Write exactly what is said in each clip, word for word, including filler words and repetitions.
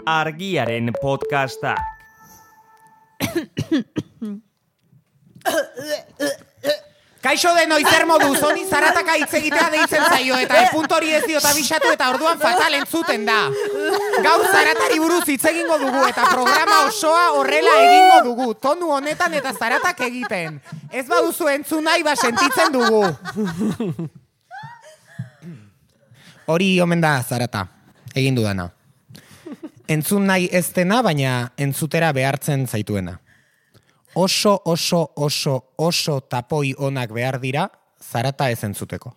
Argiaren podcastak. Kaixo denoi zer moduz, honi zarataka hitz egitea deitzen zaio, eta epunt hori ez diot abisatu eta orduan fatal entzuten da. Gaur zaratari buruz hitz egingo dugu eta programa osoa horrela egingo dugu, tonu honetan eta zaratak egiten. Ez baduzu entzun nahi ba sentitzen dugu. Hori omen da zarata, egin dudana. Entzun nahi ez dena, baina entzutera behartzen zaituena. Oso, oso, oso, oso tapoi onak behar dira, zarata ez entzuteko.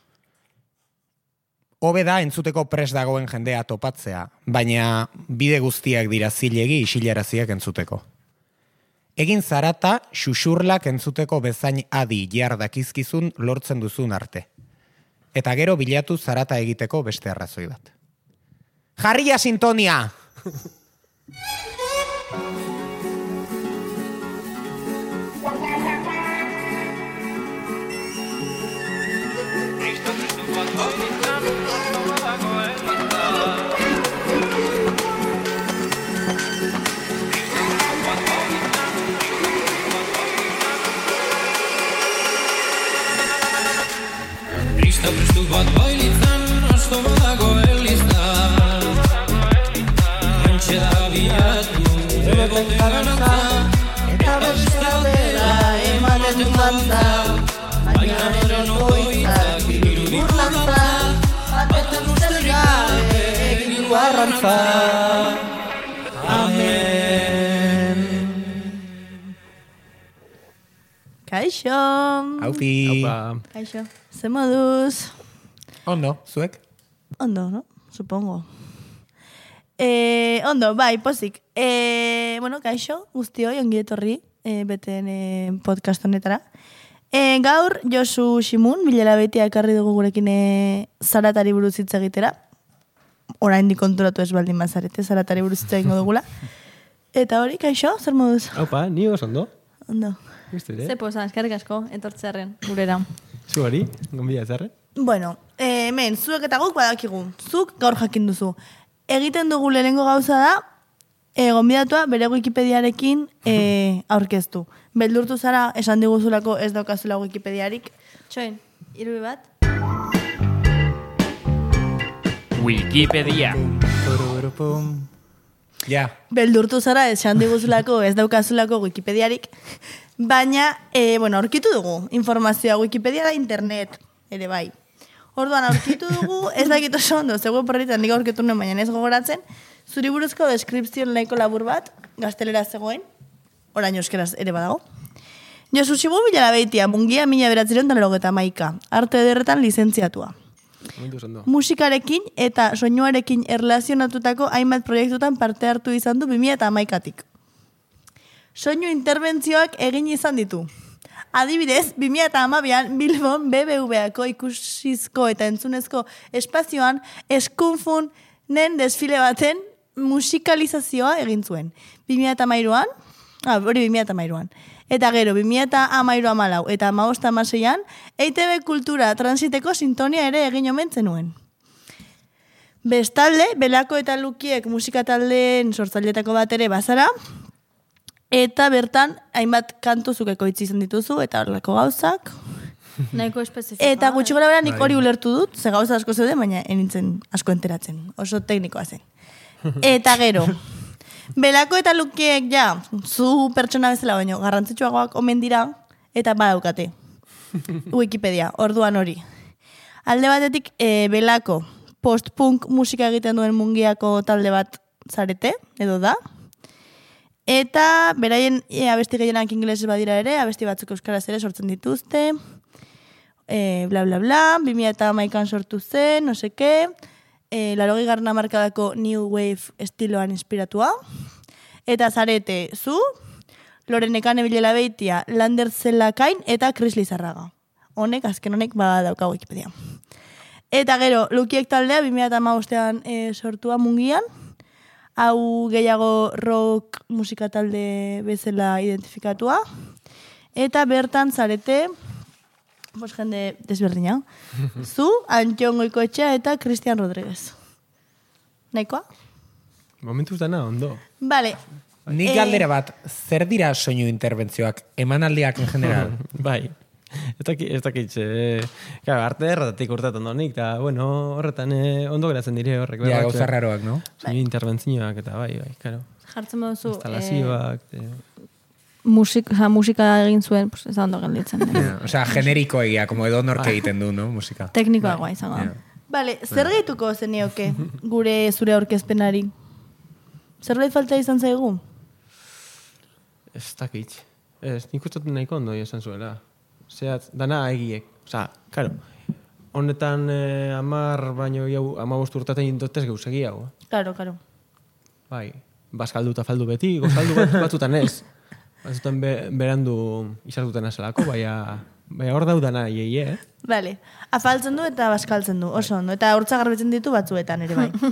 Hobe da entzuteko pres dagoen jendea topatzea, baina bide guztiak dira zilegi isilaraziak entzuteko. Egin zarata, xuxurlak entzuteko bezain adi jardakizkizun lortzen duzun arte. Eta gero bilatu zarata egiteko beste arrazoi bat. Jarria sintonia! Krista prestu bat bailitzan, asto badago elizan. Antxe da biatu, egote garantza, eta beste aldera emanen duantza. Baina nero nogoitzak irudi burlantza, batetan usterik gabe egin du arrantza. Amen. Kaixo. Aupi. Kaixo. Ze moduz? Ondo, zuek? Ondo, no? Supongo. Eh, ondo, bai, pozik. Eh, bueno, kaixo, guztioi, ongi etorri, eh, beten eh, podcast honetara. Eh, gaur, Josu Ximun, bilela betia ekarri dugu gurekin eh, zaratari buruz hitz egitera. Orain dikonturatu ez baldin bazarete, zaratari buruz hitz egingo dugula. Eta hori, kaixo, zer moduz? Aupa, ni oso ondo. Ondo. Ze posa, eskerrik asko, etortzearen, gurera. Zu hori, gonbila ezarren? Bueno, eh, hemen, zuek eta guk badakigu. Zuk gaur jakin duzu. Egiten dugu lehenengo gauza da, eh, gonbidatua bere Wikipediarekin eh, aurkeztu. Beldurtu zara, esan diguzulako ez daukazula Wikipediarik. Txoin, irubi bat. Wikipedia. Ja. Beldurtu zara, esan diguzulako ez daukazulako Wikipediarik. Baina, e, bueno, aurkitu dugu informazioa Wikipedia da internet, ere bai. Orduan aurkitu dugu, ez dakit oso ondo, zego porretan nik aurkitu nuen, baina ez gogoratzen, zuri buruzko deskripzion nahiko labur bat, gaztelera zegoen, orain euskeraz ere badago. Josu Ximun bilela beitia, mungia mila beratzeron talarogeta maika, arte ederretan lizentziatua. Musikarekin eta soinuarekin erlazionatutako hainbat proiektutan parte hartu izan du bi mila hamaikatik. Soinu interbentzioak egin izan ditu. Adibidez, bi mila hamabian Bilbon B B V-ako ikusizko eta entzunezko espazioan eskunfunen desfile baten musikalizazioa egin zuen. bi mila hamairuan, ah, hori bi mila hamairuan. Eta gero, bi mila hamairu hamalau eta hamabost hamaseian, E I T B Kultura transiteko sintonia ere egin omen zenuen. Bestalde, Belako eta Lukiek musika taldeen sortzailetako bat ere bazara, eta bertan, hainbat kantu zukeko itzi izan dituzu, eta horrelako gauzak. Nahiko espezifikoa. Eta gutxi gora bera nik hori ulertu dut, ze gauza asko zeuden, baina enintzen asko enteratzen. Oso teknikoa zen. Eta gero, Belako eta Lukiek ja, zu pertsona bezala baino, garrantzitsuagoak omen dira, eta badaukate. Wikipedia, orduan hori. Alde batetik, e, Belako post-punk musika egiten duen mungiako talde bat zarete, edo da. Eta beraien e, abesti gehienak ingelesez badira ere, abesti batzuk euskaraz ere sortzen dituzte. E, bla, bla, bla, bi mila hamaikan sortu zen, no seke, e, larogi garna markadako New Wave estiloan inspiratua. Eta zarete zu, Lorenekane bilela beitia, Lander Zelakain eta Chris Lizarraga. Honek, azken honek, bada dauka Wikipedia. Eta gero, Lukiek taldea, bi mila hamabostean e, sortua mungian, hau gehiago rock musika talde bezala identifikatua. Eta bertan zarete, pues jende desberdina. Zu, Antxon Goikoetxea eta Cristian Rodríguez. Nahikoa? Momentuz dana, ondo. Vale. Nik Eh, galdera bat, zer dira soinu interbentzioak, emanaldiak en general? Bai. Ez dakit, ez dakit, eh, claro, arte erratatik urtetan donik, eta, bueno, horretan eh, ondo geratzen dire horrek. Ja, bai, gauza raroak, no? soinu interbentzioak eta bai, bai, claro. Jartzen baduzu, Instalazioak, eh, musik, oza, musika egin zuen, pues, ez da ondo gelditzen. Ja, osea, generiko egia, como edo nork egiten du, no? Musika. Teknikoagoa izango da. Ja. Vale, zer gehituko zenioke gure zure aurkezpenari? Zerbait falta izan zaigu? ez dakit. Ez, nik uste dut nahiko ondo esan zuela. Zeat, dana egiek. Osa, claro, honetan eh, amar baino jau, amabost urtaten indotez geuzegi hau. Claro, claro. Bai, bazkaldu eta faldu beti, gozaldu bat, batzutan ez. Batzutan be, berandu izartuten azalako, baina, baina hor daudana iei, eh? Vale, afaltzen du eta baskaltzen du, oso ondo. Eta hortza garbitzen ditu batzuetan ere bai.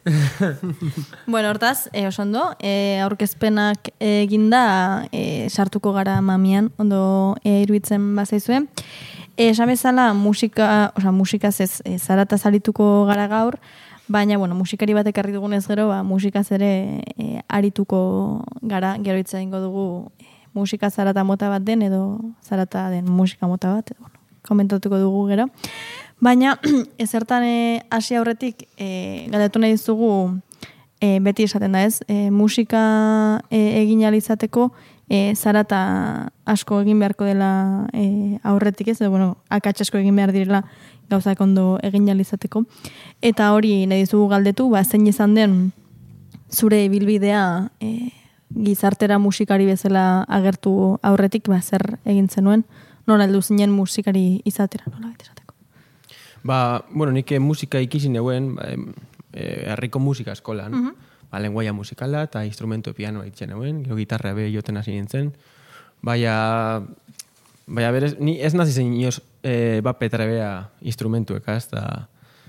Bueno, hortaz, e, oso ondo, e, aurkezpenak eginda e, sartuko gara mamian, ondo e, iruditzen bazaizue. E, esan bezala, musika, oza, musikaz ez, e, zarata zarituko gara gaur, baina, bueno, musikari batek arri dugunez gero, ba, musikaz ere e, arituko gara, gero hitz egingo dugu e, musika zarata mota bat den, edo zarata den musika mota bat, edo, bueno, komentatuko dugu gero. Baina, ezertan hasi aurretik, e, galdetu nahi dizugu, e, beti esaten da ez, e, musika e, egin ahal izateko, e, zarata asko egin beharko dela e, aurretik ez, edo, bueno, akats asko egin behar direla gauzak ondo egin ahal izateko. Eta hori nahi dizugu galdetu, ba, zein izan den zure ibilbidea e, gizartera musikari bezala agertu aurretik, ba, zer egin zenuen, nola heldu zinen musikari izatera, nola bete esateko. Ba, bueno, nik musika ikisi neuen, ba, e, herriko musika eskolan, uh -huh. ba, lenguaia musikala eta instrumento pianoa itzen neuen, gero gitarra be joten hasi nintzen, baina, baina berez, ni ez nazi zen inoz, e, ba, petrebea instrumentueka, ez da,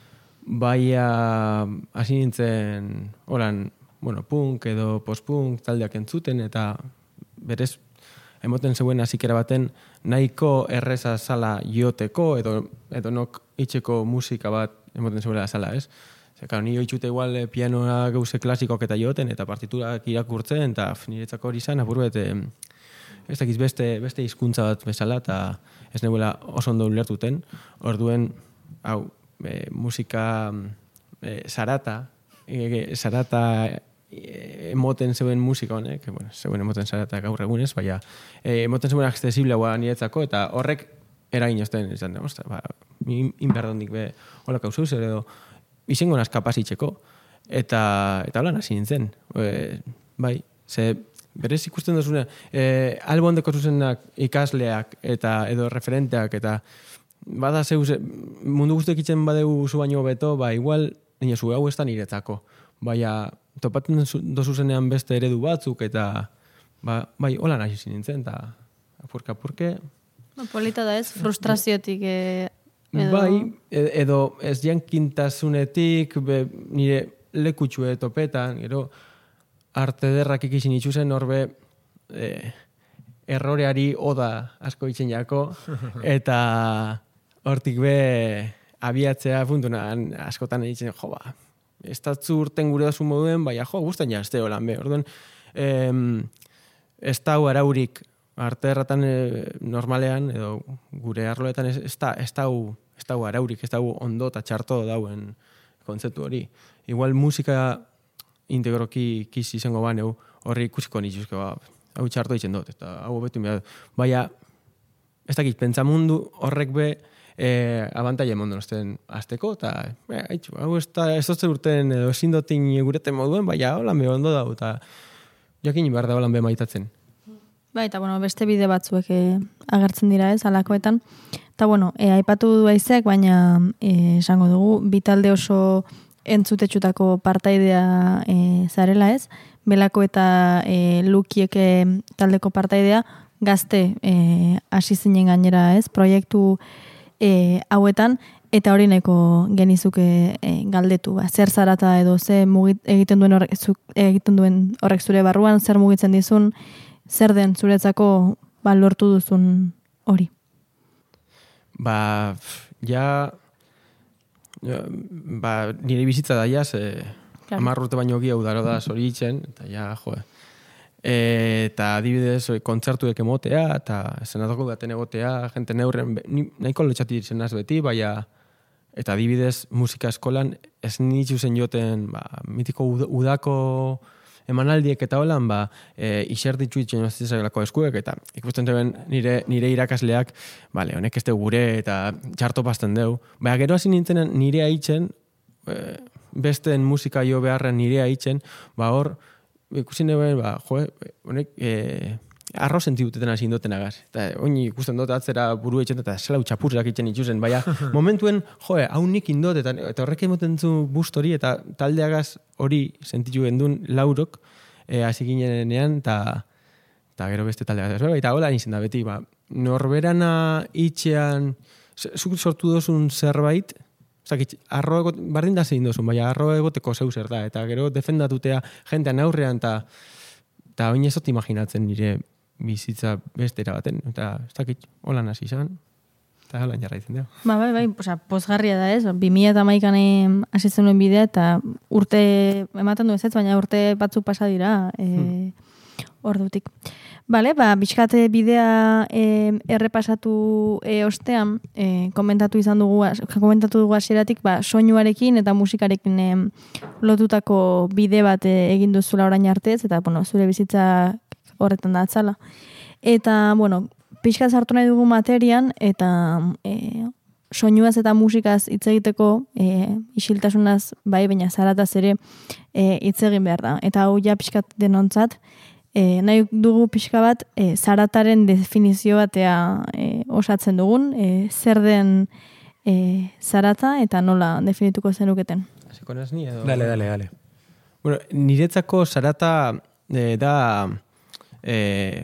baina hasi nintzen, holan, bueno, punk edo post-punk taldeak entzuten, eta berez, emoten zeuen hasikera baten nahiko erreza zala joteko edo edo nok itxeko musika bat emoten zeuela zala, ez? Zer, claro, ni oitxute igual eh, pianoa gauze klasikoak eta joten eta partiturak irakurtzen eta niretzako hori izan apur bet eh, ez dakiz beste beste hizkuntza bat bezala eta ez neuela oso ondo ulertuten. Orduen hau eh, musika eh, zarata eh, zarata emoten zeuen musika honek, bueno, zeuen emoten zarata gaur egunez, baina eh, emoten zeuen accesiblea niretzako, eta horrek eragin ozten, izan da, ostra, ba, inberdondik be, hola kauzuz, edo, izango naz kapasitzeko, eta, eta hola hasi nintzen, e, bai, ze, berez ikusten duzune, e, albondeko zuzenak ikasleak, eta edo referenteak, eta bada zeuz, mundu guztiak itzen badegu zu baino beto, ba, igual, nire zu hau ez da niretzako, baina, topatzen dozu zenean beste eredu batzuk, eta ba, bai, hola nahi nintzen, eta apurka-apurke. No, polita da ez, frustraziotik e, edo... Bai, edo ez jankintasunetik, be, nire lekutxue topetan, gero arte derrak ikisin itxuzen, horbe e, erroreari oda asko itzen jako, eta hortik be abiatzea puntunan askotan itzen, jo ba, ez datzu urten gure dazu moduen, baina jo, guztan jazte holan be. Orduan, em, ez da araurik arte erratan e, normalean, edo gure arloetan ez, ez da, ez da, ez da araurik, ez da ondo eta txarto dauen kontzeptu hori. Igual musika integroki kiz izango baneu, horri ikusiko nituzke, ba, hau txarto ditzen dut, eta hau betu mea. Baina, ez dakit, pentsamundu horrek be, E, abantaia mondo nozten azteko, eta e, haitxu, hau ez da ez dutze urten edo esindotin gureten moduen, baina holan be ondo dau, eta jakin behar da holan be maitatzen. Bai, eta bueno, beste bide batzuek e, agertzen dira ez, alakoetan. Eta bueno, e, aipatu du aizek, baina e, esango dugu, bitalde oso entzutetxutako partaidea e, zarela ez, Belako eta e, Lukieke taldeko partaidea, gazte e, hasi zinen gainera ez, proiektu E, hauetan, eta hori nahiko genizuke e, galdetu. Ba, zer zarata edo ze mugit, egiten duen horrek, zu, egiten duen horrek zure barruan, zer mugitzen dizun, zer den zuretzako ba, lortu duzun hori? Ba, ja, ja ba, nire bizitza da jaz, e, Claro. Hamar urte baino gehiago daro da zoritzen, eta ja, jo. E, eta adibidez, kontzertuek emotea, eta esenatoko baten egotea, jente neurren, ni, nahiko lotxati zenaz beti, baina, eta adibidez, musika eskolan, ez nitzu zen joten, ba, mitiko ud, udako emanaldiek eta holan, ba, e, isertitzu itxen ozitzagelako eskuek, eta ikusten zeben nire, nire irakasleak, bale, honek ez gure, eta txarto pasten deu. Baina gero hasi nintzen nire haitzen, e, besteen musika jo beharren nire haitzen, ba hor, ikusi neben, ba, jo, honek, e, arro sentibuteten hasi indoten agaz. Eta oini ikusten dut atzera buru etxen, eta zela utxapurrak itxen itxuzen, baina momentuen, jo, hau nik indot, eta, eta horrek emoten zu bust hori, eta taldeagaz hori sentitu gendun laurok, e, hasi ginenean, eta eta gero beste taldeagaz. Eta hola nintzen da beti, ba, norberana itxean, zuk sortu dozun zerbait, Zaki, arro egot, bardin da zein dozun, baina arro egoteko zeu zer da, eta gero defendatutea jentean aurrean, eta eta oin ez dut imaginatzen nire bizitza bestera baten, eta ez dakit, holan hasi izan, eta holan jarraitzen da. Ba, bai, bai, oza, pozgarria da ez, bi mila eta hamaika hasi zenuen bidea, eta urte, ematen du ez ez, baina urte batzuk pasa dira, e, hmm. ordutik. Bale, ba, bizkate bidea e, errepasatu e, ostean, e, komentatu izan dugu, komentatu dugu hasieratik, ba, soinuarekin eta musikarekin e, lotutako bide bat e, egin duzula orain artez, eta, bueno, zure bizitza horretan da atzala. Eta, bueno, pixkat sartu nahi dugu materian, eta e, soinuaz eta musikaz hitz egiteko, e, isiltasunaz, bai, baina zarataz ere e, hitz egin behar da. Eta hau ja pixkat denontzat, E, nahi dugu pixka bat, e, zarataren definizio batea e, osatzen dugun, e, zer den e, zarata eta nola definituko zenuketen. Hasiko naz ni edo? Dale, dale, dale. Bueno, niretzako zarata e, da e,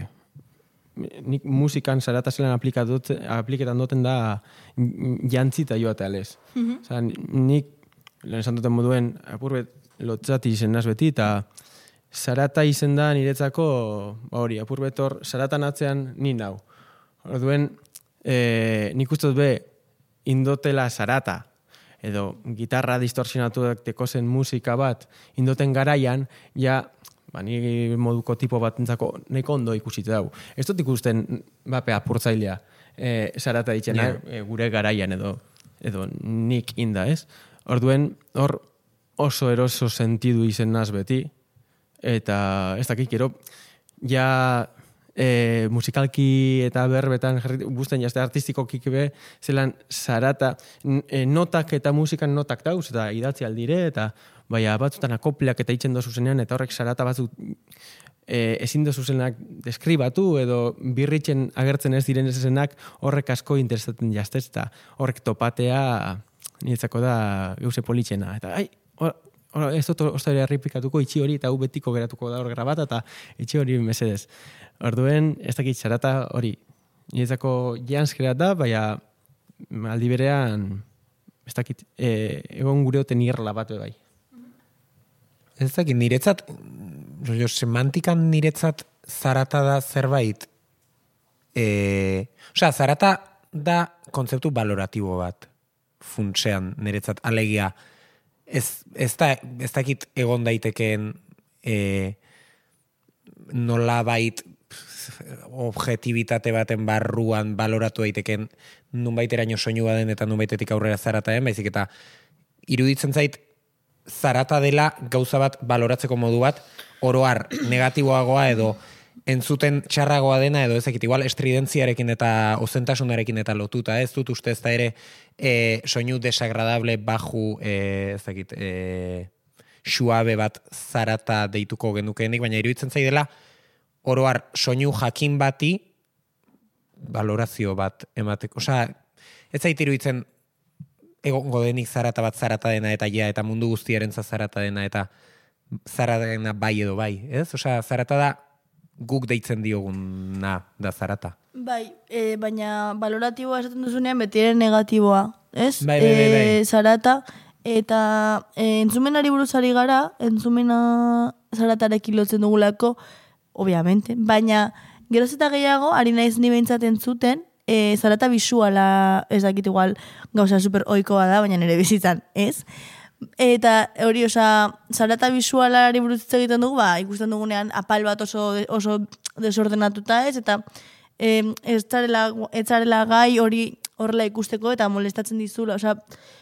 nik musikan zarata zelan apliketan duten da jantzita joatea lez. Mm-hmm. Osa, nik, lehen esan duten moduen, apurbet lotzati izen naz beti, eta zarata izen da niretzako, ba hori, apur betor, zaratan atzean ni nau. Orduen, e, nik uste dut be, indotela zarata, edo gitarra distorsionatu teko zen musika bat, indoten garaian, ja, ba, ni moduko tipo bat entzako, nahiko ondo ikusite dau. Ez dut ikusten, bape, apurtzailea, e, zarata ditzen, yeah. e, gure garaian, edo, edo nik inda, ez? Orduen, hor oso eroso sentidu izen naz beti, eta ez dakik, gero, ja e, musikalki eta berbetan guztien jazte artistikokik be, zelan zarata, e, notak eta musikan notak dauz, eta idatzi aldire, eta baina batzutan akopleak eta itzen dozu zenean, eta horrek zarata batzuk e, ezin dozu zenak deskribatu, edo birritzen agertzen ez diren ezenak horrek asko interesatzen jaztez, eta horrek topatea niretzako da geuse politxena, eta ai, hor, Hora, ez dut oztari harripikatuko itxi hori eta hau betiko geratuko da hor grabata eta itxi hori mesedez. Orduen, ez dakit zarata hori. Niretzako janskera da, baina aldi berean, ez dakit, e, egon gure oten irla bat bai. Ez dakit, niretzat, jo, semantikan niretzat zarata da zerbait. E, Osea, zarata da kontzeptu valoratibo bat, funtsean niretzat, alegia, Ez, ez, da, ez dakit egon daitekeen e, nola bait objetibitate baten barruan baloratu daiteken nun baiteraino soinu baden eta nun baitetik aurrera zarataen, baizik eta iruditzen zait zarata dela gauza bat baloratzeko modu bat oroar negatiboagoa edo entzuten txarragoa dena edo ezakit, igual estridentziarekin eta ozentasunarekin eta lotuta, ez dut uste ez da ere e, soinu desagradable baju, e, ezakit, e, suabe bat zarata deituko genukeenik, baina iruditzen zai dela oroar soinu jakin bati valorazio bat emateko. Osea, ez zait iruditzen egongo denik zarata bat zarata dena eta ja, eta mundu guztiaren zarata dena eta zarata dena bai edo bai, ez? Osea, zarata da guk deitzen dioguna da zarata. Bai, e, baina valoratiboa esaten duzunean beti ere negatiboa, ez? Bai, bai, bai, bai. E, zarata, eta e, entzumenari buruzari gara, entzumena zaratarekin lotzen dugulako, obviamente, baina geroz eta gehiago, ari naiz ni behintzat entzuten, e, zarata bisuala, ez dakit igual gauza super oikoa da, baina nire bizitzan, ez? Eta hori, osa, zarata bisualari buruz hitz egiten dugu, ba, ikusten dugunean apal bat oso, oso desordenatuta ez, eta eh, ez zarela, ez zarela gai hori horrela ikusteko eta molestatzen dizula. Osa,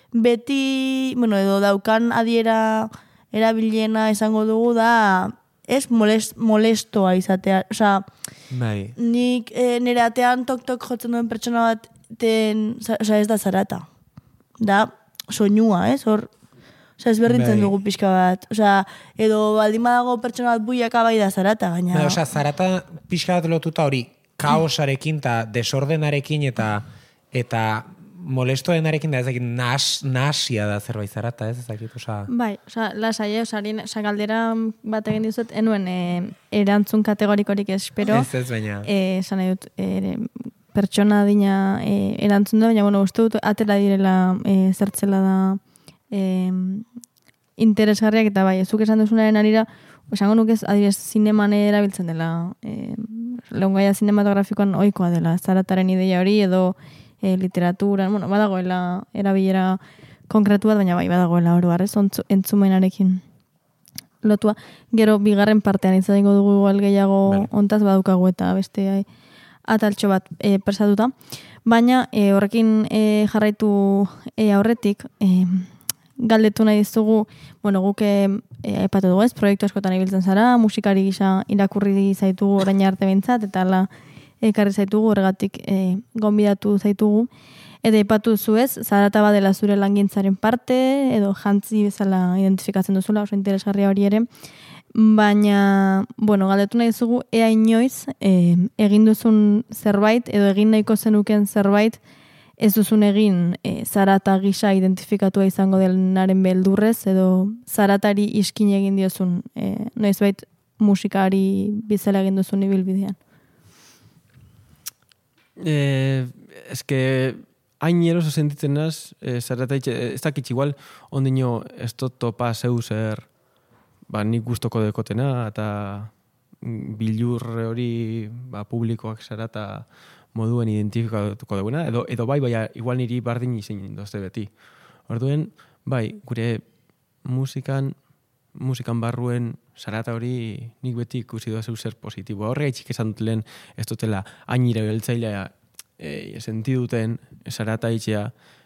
beti, bueno, edo daukan adiera erabiliena esango dugu da, ez molest, molestoa izatea. Osa, Bai. nik eh, nire atean tok-tok jotzen duen pertsona bat ten, osa, ez da zarata. Da, soinua, ez? Hor, osa, ez berrintzen Bai. dugu pixka bat. Osa, edo baldin badago pertsona bat buiaka bai da zarata, gaina. Bai, osea, zarata pixka bat lotuta hori kaosarekin eta desordenarekin eta eta molestoenarekin da ez dakit nas, nasia da zerbait zarata, ez dakit, osea. Bai, oza, lasai, oza, harin, oza, galdera bat egin dizut, enuen e, erantzun kategorikorik espero. Ez ez baina. E, esan nahi dut, e, pertsona dina e, erantzun da, baina, bueno, uste dut, atera direla e, zertzela da e, interesgarriak, eta bai, zuk esan duzunaren arira, esango nuke ez, adibidez, zineman erabiltzen dela, e, lehengaia zinematografikoan ohikoa dela, zarataren ideia hori, edo e, literatura, bueno, badagoela erabilera konkretu bat, baina bai, badagoela oro harrez, entzumenarekin lotua. Gero, bigarren partean izango dugu igual gehiago Vale. ontaz badukagu eta beste ai, ataltxo bat e, persatuta. Baina e, horrekin e, jarraitu e, aurretik, e, galdetu nahi dizugu, bueno, guk e, aipatu dugu ez, proiektu askotan ibiltzen zara, musikari gisa irakurri zaitugu orain arte behintzat, eta ala ekarri zaitugu, horregatik e, gonbidatu zaitugu. Eta aipatu zu ez, zarata badela zure langintzaren parte, edo jantzi bezala identifikatzen duzula, oso interesgarria hori ere. Baina, bueno, galdetu nahi dugu, ea inoiz, e, egin duzun zerbait, edo egin nahiko zenuken zerbait, ez duzun egin e, zarata gisa identifikatua izango denaren beldurrez, edo zaratari iskin egin diozun, e, noizbait musikari bizela egin duzun ibilbidean. Eh, es que hain eroso sentitzen naz, eh, zarata itxe, ez dakit igual, ondino ez dut topa zeu zer, ba, nik gustoko dekotena, eta bilur hori ba, publikoak zarata moduen identifikatuko duguna, edo, edo bai, bai, igual niri bardin izin dozte beti. Orduen, bai, gure musikan, musikan barruen zarata hori nik beti ikusi doa zeu zer positibo. Horrega itxik esan dut lehen, ez dutela hainire beltzailea e, sentiduten zarata itxea,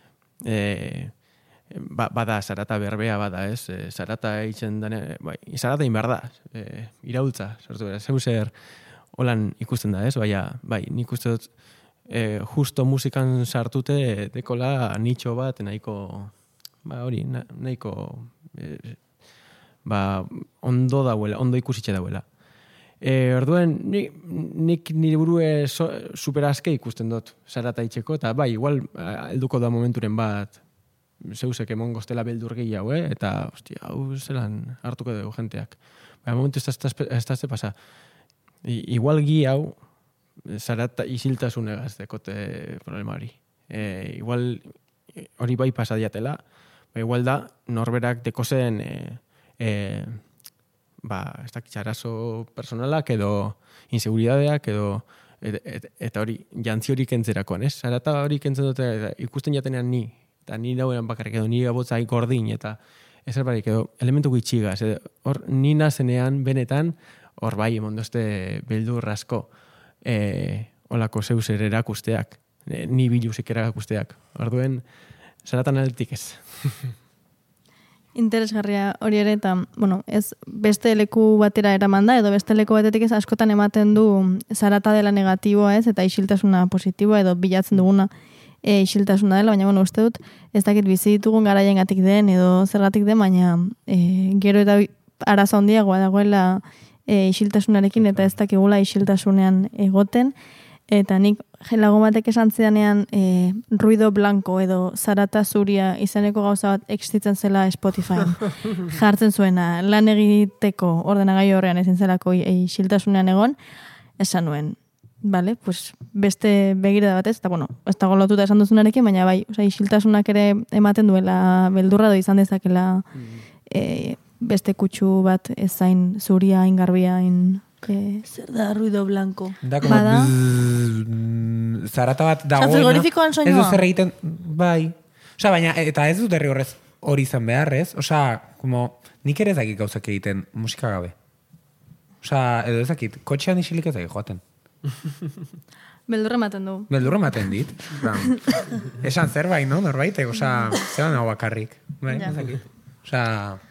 e, ba, bada zarata berbea bada, ez? E, zarata itxen dane, bai, zarata inbar da, e, iraultza, sortu bera, zeu zer holan ikusten da, ez? Baina, bai, nik uste dut e, justo musikan sartute dekola nitxo bat nahiko, ba hori, na, nahiko e, ba, ondo dauela, ondo ikusitxe dauela. E, orduen, nik, nik nire burue so, super aske ikusten dut zarata itxeko, eta bai, igual helduko da momenturen bat zeusek emongo estela beldur gehiago, eh? Eta, hostia, hau zelan hartuko dugu jenteak. Baina momentu ez da ez pasa. I, igual gi hau zarata isiltasunegaz dekote problema hori. E, igual hori bai pasadiatela, ba, igual da norberak dekozen e, E, ba, ez dakit arazo personalak edo inseguridadeak edo et, et, eta hori jantzi hori kentzerakoan, ez? Zarata hori kentzen dute eta ikusten jatenean ni, eta ni daueran bakarrik edo ni gabotzai gordin eta ez erbarik edo elementu gitxigaz, hor ni nazenean benetan hor bai emondozte beldur asko e, olako zeuser erakusteak, e, ni bilusik erakusteak, orduen zaratan altik ez. Interesgarria hori ere, eta, bueno, ez beste leku batera eraman da, edo beste leku batetik ez askotan ematen du zarata dela negatiboa ez, eta isiltasuna positiboa, edo bilatzen duguna e, isiltasuna dela, baina, bueno, uste dut, ez dakit bizi ditugun garaiengatik den, edo zergatik den, baina e, gero eta arazo handiagoa dagoela e, isiltasunarekin, eta ez dakigula isiltasunean egoten, eta nik lagun batek esan zidanean e, ruido blanco edo zarata zuria izaneko gauza bat existitzen zela Spotifyn. Jartzen zuena, lan egiteko ordenagailu horrean ezin zelako isiltasunean egon, esan nuen. Vale, pues beste begirada batez, eta bueno, ez dago lotuta esan duzunarekin, baina bai, oza, isiltasunak ere ematen duela beldurra do izan dezakela e, beste kutsu bat ezain zuria, ingarbia, in... Eh, Zer da ruido blanco? Da, como Bada. bzzz, zarata bat dagoena. frigorifikoan soinua. Ez du zer egiten, bai. Osa, baina, eta ez dut herri horrez hori izan behar, ez? Osa, como, nik ere ezakit gauzak egiten musika gabe. Osa, edo ezakit, kotxean isilik ezakit joaten. Beldurra ematen du. Beldurra ematen dit. Ram. Esan zerbait, no? Norbaitek, osa, zeban hau bakarrik. Bai, Ja. ezakit. Osa,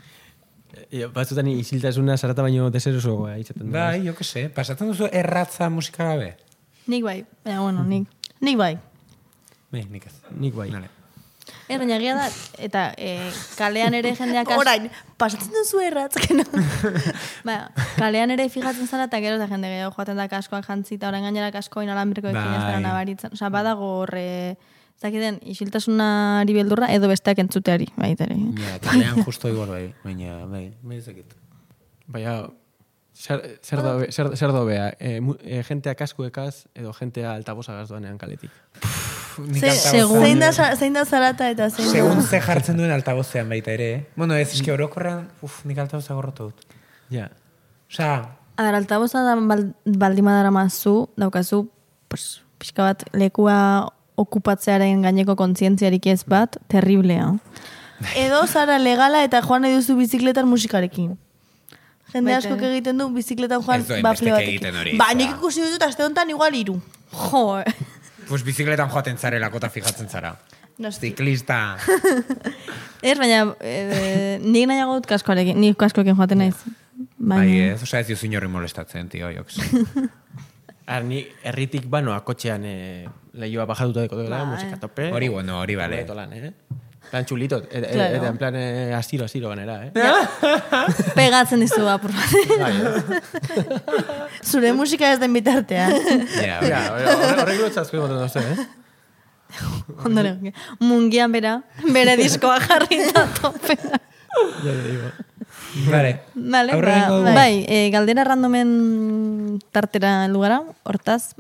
E, batzutan isiltasuna zarata baino deserosoa izaten da. bai, jo que se, pasatzen duzu erratza musika gabe? Nik bai. Baina, bueno, nik. Nik bai. Bai, nik ez. Nik bai. Vale. Ez, baina egia da, eta e, kalean ere jendeak... as- Orain, pasatzen duzu erratzken. Ba, kalean ere fijatzen zara eta gero eta jende gehiago joaten da kaskoak jantzi eta orain gainera kaskoin alambrikoekin Bai. ez dara nabaritzen. Osa, badago horre, zakiten, isiltasunari beldurra edo besteak entzuteari, baitere. Ja, kalean justo igual bai, baina, bai, bai ezakit. Baina, zer, zer, dobe, zer, zer dobea, e, mu- e, jentea kaskuekaz edo jentea altabozagaz doanean kaletik. Nik Ze- altabozean- Zein da, za- zein da zarata eta zein da... Segun ze jartzen duen altabozean baita ere, eh? Bueno, ez, eski orokorrean, uf, nik altaboza gorrotu dut. Ja. Osea, A ber, altaboza da bal, baldima dara mazu, daukazu, pues, pixka bat lekua okupatzearen gaineko kontzientziarik ez bat, terriblea. Edo zara legala eta joan nahi duzu bizikletan musikarekin. Jende Baita askok ere. egiten du bizikletan joan Ez du bafle hainbestek batekin. egiten hori, Ba, zera. nik ikusi dut aste honetan igual hiru. Jo, pues bizikletan joaten zarelako eta fijatzen zara. Noski. Ziklista. ez, baina e, nik nahiago dut kaskoarekin, nik kaskoekin joaten naiz. Baina, Bai ez, osea ez dizu inorri molestatzen, tio, joks. Ar, ni herritik banoa kotxean e, lehioa bajatuta deko dela, Bai. musika tope. Hori, bueno, hori bale. Hobeto lan, eh? Plan txulito, e, e, Claro. eta en plan e, asiro, asiro ganera, eh? pegatzen dizu apur bat. Bai, eh? Zure musika ez den bitartean. Ja, bai. Ja, horre- horrek lotzazko ematen dozte, eh? Ondoren, mungian bera, bere diskoa jarri da topera. Ja, te digo. Vale. Vale, Aurrenengo ba, dugu. bai, e, galdera randomen tartera lugara, hortaz,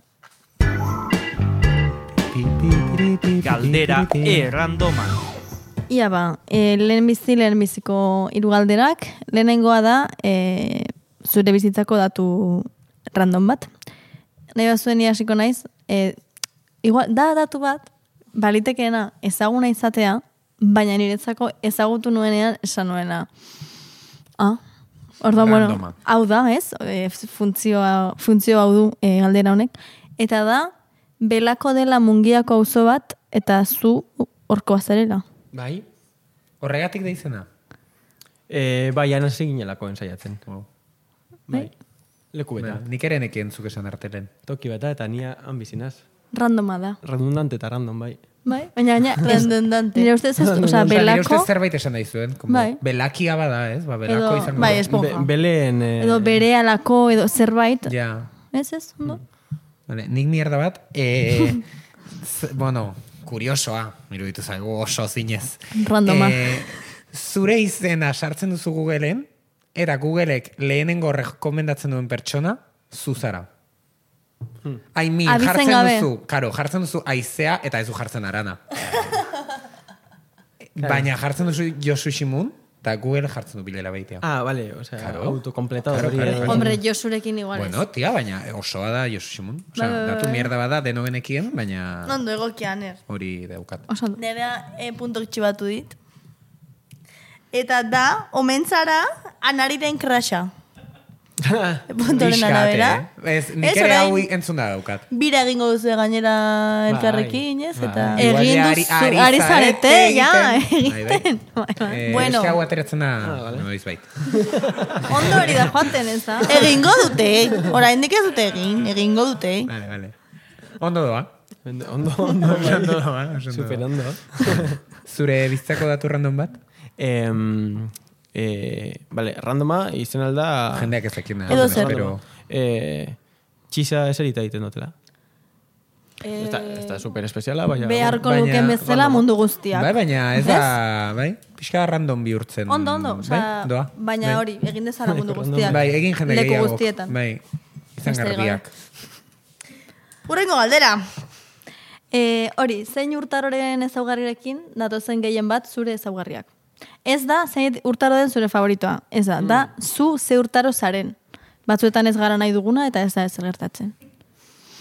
Galdera errandoma. ia ba, e, lehen bizi, lehen biziko hiru galderak, lehenengoa da, e, zure bizitzako datu random bat. Nahi bat zuen hasiko naiz, e, igual, da datu bat, balitekeena ezaguna izatea, baina niretzako ezagutu nuenean esan nuena. Ah, orduan, bueno, Randoma. hau da, ez? E, funtzioa, funtzio hau du e, galdera honek. Eta da, belako dela mungiako auzo bat, eta zu horkoa zarela. Bai? Horregatik da izena. E, bai, anan ginelako ensaiatzen. Wow. Bai. Leku beta. Bueno, nik ere nekien zuk esan artelen. Toki beta eta nia han bizinaz. Randoma da. Redundante eta random, bai. Bai, baina, baina, ez, Redundante. nire ustez ez, osea, Osea, nire belako, ustez zerbait esan nahi zuen. Como Bai. Belakia bada, ez? Ba, belako Edo- izango bai, da. esponja. Be, beleen... E, edo bere alako, edo zerbait, Ja. ez ez, ondo? Vale, nik mierda bat, e, z, bueno, kuriosoa, iruditu zaigu oso zinez. Randoma. E, zure izena sartzen duzu Googleen, eta Googleek lehenengo rekomendatzen duen pertsona, zu zara. I mean, Abizen jartzen gabe. duzu, karo, jartzen duzu aizea eta ez du jartzen arana. Baina jartzen duzu Josu Shimun, eta Google jartzen du bilela baitea. Ah, vale, o sea, Claro. autocompletado. Claro, hori, claro, eh, claro. Hombre, Josurekin igual Bueno, tia, baina osoa da Josu Shimun. Osa, Bai, bai, bai, datu bai. mierda bada denogenekien, baina Ondo egokian, er. hori daukat. ez. Oso, ondo. Nerea e, puntok txibatu dit. Eta da, omentzara, anariren krasha. Puntoren Pixkat, arabera. eh? Ez, nik Ez, ere orain- hau entzun da daukat. Bira egingo duzu gainera elkarrekin, ez? Bai. Eta... Igual Egin ja duzu, ari- ari ari zarete zarete, ja, egiten. Bai, bai. egiten. Bai, bai. Eh, Bueno. Eske hau ateratzen da, Ah, vale. noiz bait. Ondo hori da joaten, ez da? Egingo dute, oraindik ez dute egin, egingo dute. Vale, vale. Ondo doa. Ondo, ondo, ondo. Ondo doa, oso ondo Super doa. ondo. Zure bizitzako datu random bat? Em, eh, vale, randoma izen alda... Jendeak ezekin Edo zer. pero... Eh, txisa eserita egiten dutela. Eh, Ez da, ez da super espeziala, baina... beharko baina- luken bezala mundu guztiak. Bai, baina ez da, bai? Pixka random bihurtzen. Ondo, ondo, osea, bai? Doa. baina Bai. hori, egin dezala mundu Random. guztiak. Bai, egin jende Leku gehiago. guztietan. Bai, izan Besterik garbiak. Urrengo galdera. E, hori, zein urtaroren ezaugarrirekin datozen gehien bat zure ezaugarriak. Ez da, zein urtaro den zure favoritoa. Ez da, da, zu ze urtaro zaren. Batzuetan ez gara nahi duguna eta ez da ez gertatzen.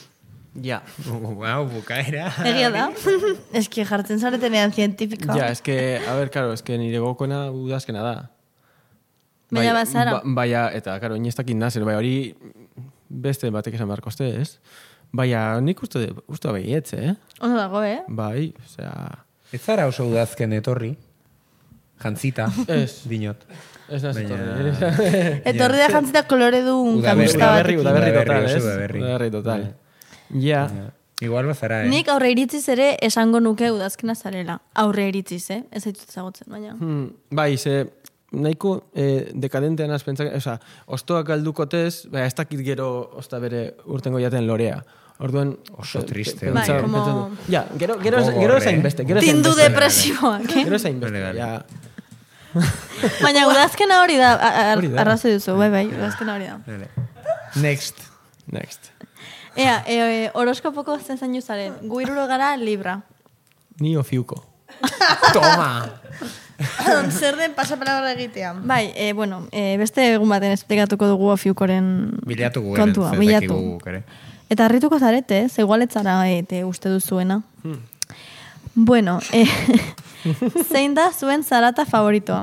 Ja. Wow, bukaera. Egia da. Eski jartzen zaretenean zientifika. Ja, es que, a ver, claro, es que nire gokoena udazkena da. Baina bazara. Ba, baina, eta, claro, inestak indazen, bai, hori beste batek esan beharko uste, ez? Baina, nik uste, uste baietz, eh? Ondo dago, eh? Bai, osea... Ez zara oso udazken etorri. Jantzita. Ez. Dinot. Ez nazi Baina- torri. Etorri da jantzita kolore du un Udaberri, kamusta Udaberri, batekin. udaberri Udaberri, total, oso ez? udaberri. Udaberri total. Ja. Igual bazara, eh? Nik aurre iritziz ere esango nuke udazkena zarela. Aurre iritziz, eh? Ez zaitut ezagutzen, baina. Hmm, bai, ze nahiko eh, dekadentean azpentzak, oza, ostoak galdukotez, bai, ez dakit gero osta bere urtengo jaten lorea. Orduan... Oso triste, pe- Bai, pentsa- como- pentsa- Ja, gero, gero, Gogor, gero eh? esain beste. Gero esain Tindu beste. depresioak, eh? Gero esain beste, Vale, vale. ja. Baina udazkena hori da, a- a- Hori da. arrazoi duzu, bai, bai, udazkena hori da. Vale. Next. Next. Ea, e, e, horoskopoko zen zainu zaren, gu iruro gara Libra. Ni ofiuko. Toma! Zer den pasapalabra egitea. Bai, e, bueno, e, beste egun baten esplikatuko dugu ofiukoren Bilatu gu kontua, eren, bilatu. guk ere. Eta harrituko zarete, ze igualetzara e, uste duzuena. Bueno, e, zein da zuen zarata favoritoa?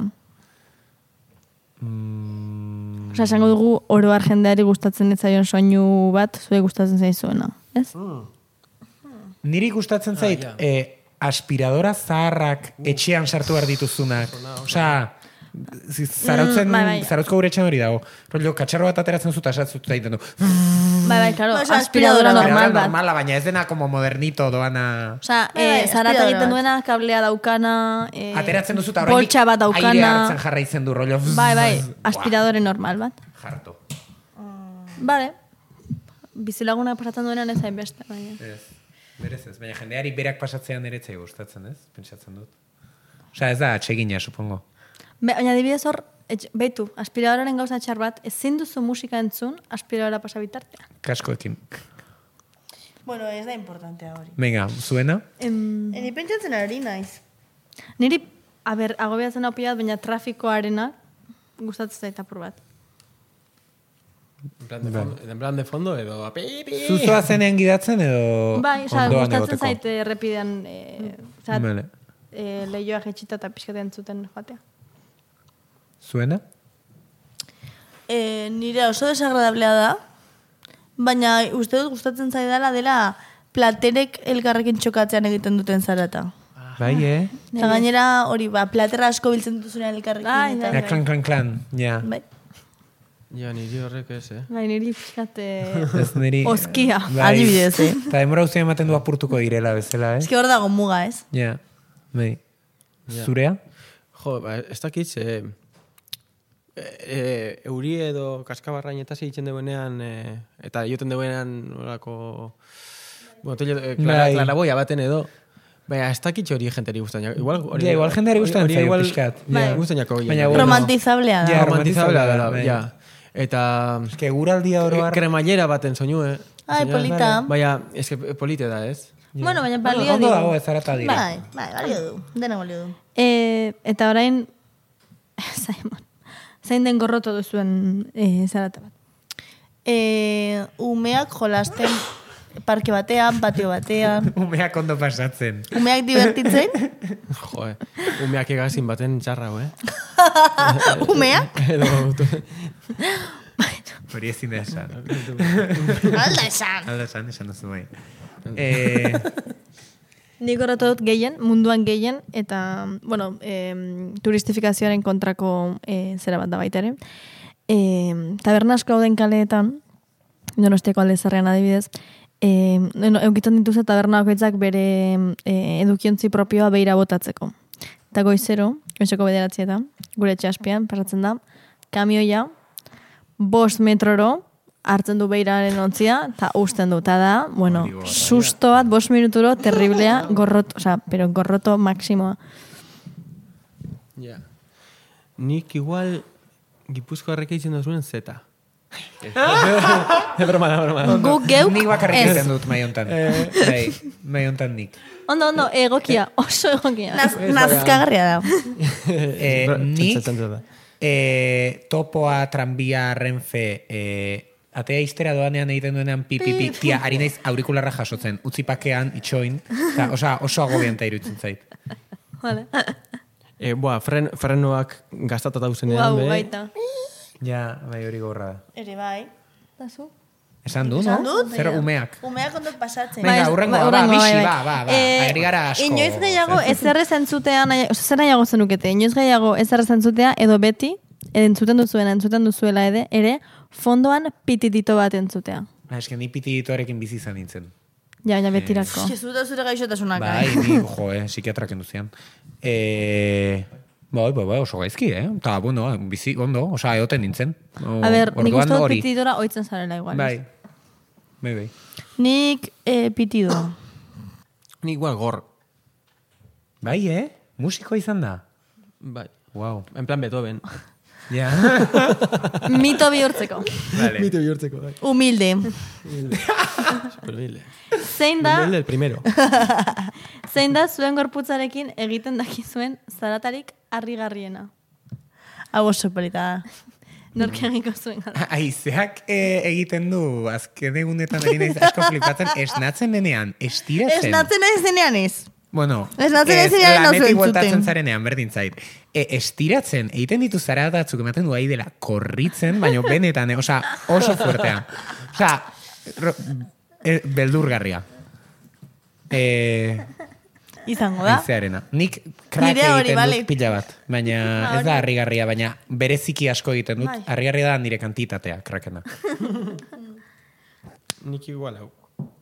Mm, Osa, esango dugu oro jendeari gustatzen ez zaion soinu bat, zuei gustatzen zaizuena, ez? Niri gustatzen zait, ja. eh, aspiradora zaharrak etxean sartu behar dituzunak. Osea, zi- zarautzen, Mm, bai, bai. zarautzko gure etxean hori dago. Rollo, katxarro bat ateratzen zu, eta esatzen egiten du. Bai, bai, claro, Ba, osa, aspiradora aspiradora normal bat. Normala, baina ez dena como modernito doana... Osa, Bai, bai, e, zarata aspiradora egiten bat. duena, kablea daukana, e, Ateratzen duzu eta boltsa bat aire daukana. hartzen jarraitzen du, rollo. Bai, bai, Buah, aspiradore normal bat. Jarto. Bale, bizilaguna pasatzen duenan ez hainbeste, baina. Ez, berez ez. Baina jendeari berak pasatzean ere etzai gustatzen, ez? Pentsatzen dut. Osea, ez da atsegina, supongo. Be, baina adibidez hor, etx, beitu, aspiradoraren gauza txar bat, ezin duzu musika entzun, aspiradora pasa bitartean. Kaskoekin. Bueno, ez da importantea hori. Venga, zuena? Em, Eni pentsatzen ari naiz. niri, a ber, agobiatzen hau pilat, baina trafikoarena gustatzen zait apur bat. En plan de fondo, en plan de fondo edo apipi. Zuzoa zenean gidatzen edo Bai, oza, ondoan gustatzen egoteko? zait errepidean, e, oza, Vale. e, lehioa jetxita eta pixkaten zuten joatea. Zuena? E, nire oso desagradablea da, baina uste dut gustatzen zaidala dela platerek elkarrekin txokatzean egiten duten zarata. Bai, eh? Eta gainera hori, ba, platera asko biltzen duzunean elkarrekin. Bai, eta, Ja, klan, klan, klan. Ja. bai. Ja, niri horrek ez, eh? Bai, niri pixkate... Ez niri... Oskia. Bai. Adibidez, eh? Eta demora guztia ematen du apurtuko direla bezala, eh? Ez que hor dago muga, ez? Ja. Bai. Ja. Zurea? Jo, ba, ez dakit, e, e, euri edo kaskabarrain eta zeitzen duenean, e, eta joten duenean nolako botello, e, klara, Bai. klaraboia baten edo, baina ez dakit hori jenteri guztan. Igual, hori, Ja, igual jendeari hori- gustatzen hori zaio igual pixkat. Bai. Guztan jako Baina bueno. Romantizablea da. Ja, romantizablea romantizablea dela, da, bai. ja. Eta... Eske guraldia oro har... Kremailera baten soinu, eh? Ai, polita. Baina, eske polite da, ez? Bueno, baina Bueno, balio ondo dio. dago ez zarata dira. Bai, bai, balio du. Dena balio du. E, eta orain, Simon, zein den gorroto duzuen e, zarata bat? E, umeak jolasten parke batean, patio batean. Umeak ondo pasatzen. Umeak divertitzen? Jo, eh? Umeak egazin baten txarra, eh? Umeak? Edo... Hori ezin da esan. Alda esan. Alda esan, esan duzu bai. Eh, Nik gorroto dut gehien, munduan gehien, eta, bueno, e, turistifikazioaren kontrako e, zera bat da baita ere. E, taberna asko dauden kaleetan, Donostiako alde zarrean adibidez, e, no, eukitzen dituzte taberna bakoitzak bere e, edukiontzi propioa beira botatzeko. Eta goizero, goizeko bederatzietan, gure etxe azpian, pasatzen da, kamioia, bost metroro, hartzen du beiraren ontzia, eta usten du. Eta da, bueno, susto bat, bost minuturo, terriblea, gorroto, osea, pero gorroto maksimoa. Ja. Nik igual Gipuzko harreka izen duzuen zeta. broma da, broma da. Guk geuk, nik bakarrik ez. egiten dut mai hontan. Bai, mai hontan nik. Ondo, ondo, egokia, oso egokia. Naz, nazkagarria da. Eh, Bro- nik txantza- txantza da. eh, topoa, tranbia, renfe, eh, atea iztera doanean egiten duenean pipipi, tia, ari naiz aurikularra jasotzen, utzi pakean, itxoin, eta osa, oso agobianta iruditzen zait. Vale. E, boa, fren, frenoak gaztata dauzenean, Guau, be. baita. Ja, bai hori gorra da. Ere bai. Tazu? Esan du, Esan no? dut? Zer umeak. Umeak ondok pasatzen. Venga, Bai, hurrengoa, bai, ba, hurrengoa, bixi, bai, bai. ba, ba, ba, Eh, ari gara asko. Inoiz gehiago ezer ez entzutea, nahi, oza, zer nahiago zenukete, inoiz gehiago ezer ez entzutea, edo beti, entzuten duzuena, entzuten duzuela ere, ere, fondoan pititito bat entzutea. Ba, eske ni pitiditoarekin bizi izan nintzen. Ja, ja, betirako. Ez zuta zure gaixotasunak. Bai, eh? ni, jo, eh, psikiatrak enduzian. Eh, bai, bai, bai, oso gaizki, eh? Ta, bueno, bizi, ondo, osea, egoten nintzen. O, A ber, nik orduan uste dut hori. pititora oitzen zarela igual. Bai, bai, bai. Nik eh, pitido. Ni igual gor. Bai, eh? Musiko izan da? Bai. Wow. En plan Beethoven. Ja. Mito bihurtzeko. Vale. Mito bihurtzeko, bai. Humilde. Supermile. Zein da, Humilde el primero. zein da zuen gorputzarekin egiten dakizuen zaratarik harrigarriena. Hau oso polita da. Nork egiko zuen gara. Aizeak eh, egiten du, azken egunetan ari naiz asko flipatzen, esnatzen denean, estiratzen. Esnatzen nahi zenean ez. Bueno, Esnatzen ez zinean nauzu lanetik entzuten. bueltatzen zarenean, berdin zait. E, estiratzen, egiten ditu zaratatzuk ematen du ahi dela korritzen, baina benetan, eh, osa, oso fuertea. Osa, ro, e, beldurgarria. E, Izango da. Aizearena. Nik krak Nire hori, egiten bale. dut pila bat, baina ez da harrigarria, baina bereziki asko egiten dut. Bai. Harrigarria da nire kantitatea, krakena. Nik igual hau.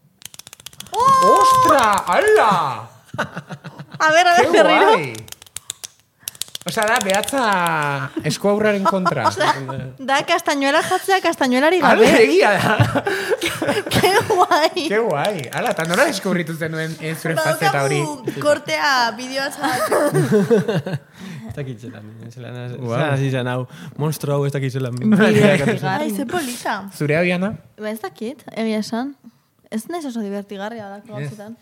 Ostra, ala! A ber, a ber, berriro. Osa da, behatza esku aurraren kontra. Da, kastañuela jatzea kastañuelari Ala, gabe. egia da. Ke guai. Ke guai. Ala, eta nola deskubritu zenuen eh, zure faceta hori? Daukagu kortea, bideoa zara. Ez dakit zelan. Zelan Wow. hasi zen hau. Monstro hau ez dakit zelan. Ai, ze polita. Zure hau, Jana? Ba, ez dakit, egia esan. Ez naiz oso divertigarria horako gauzetan.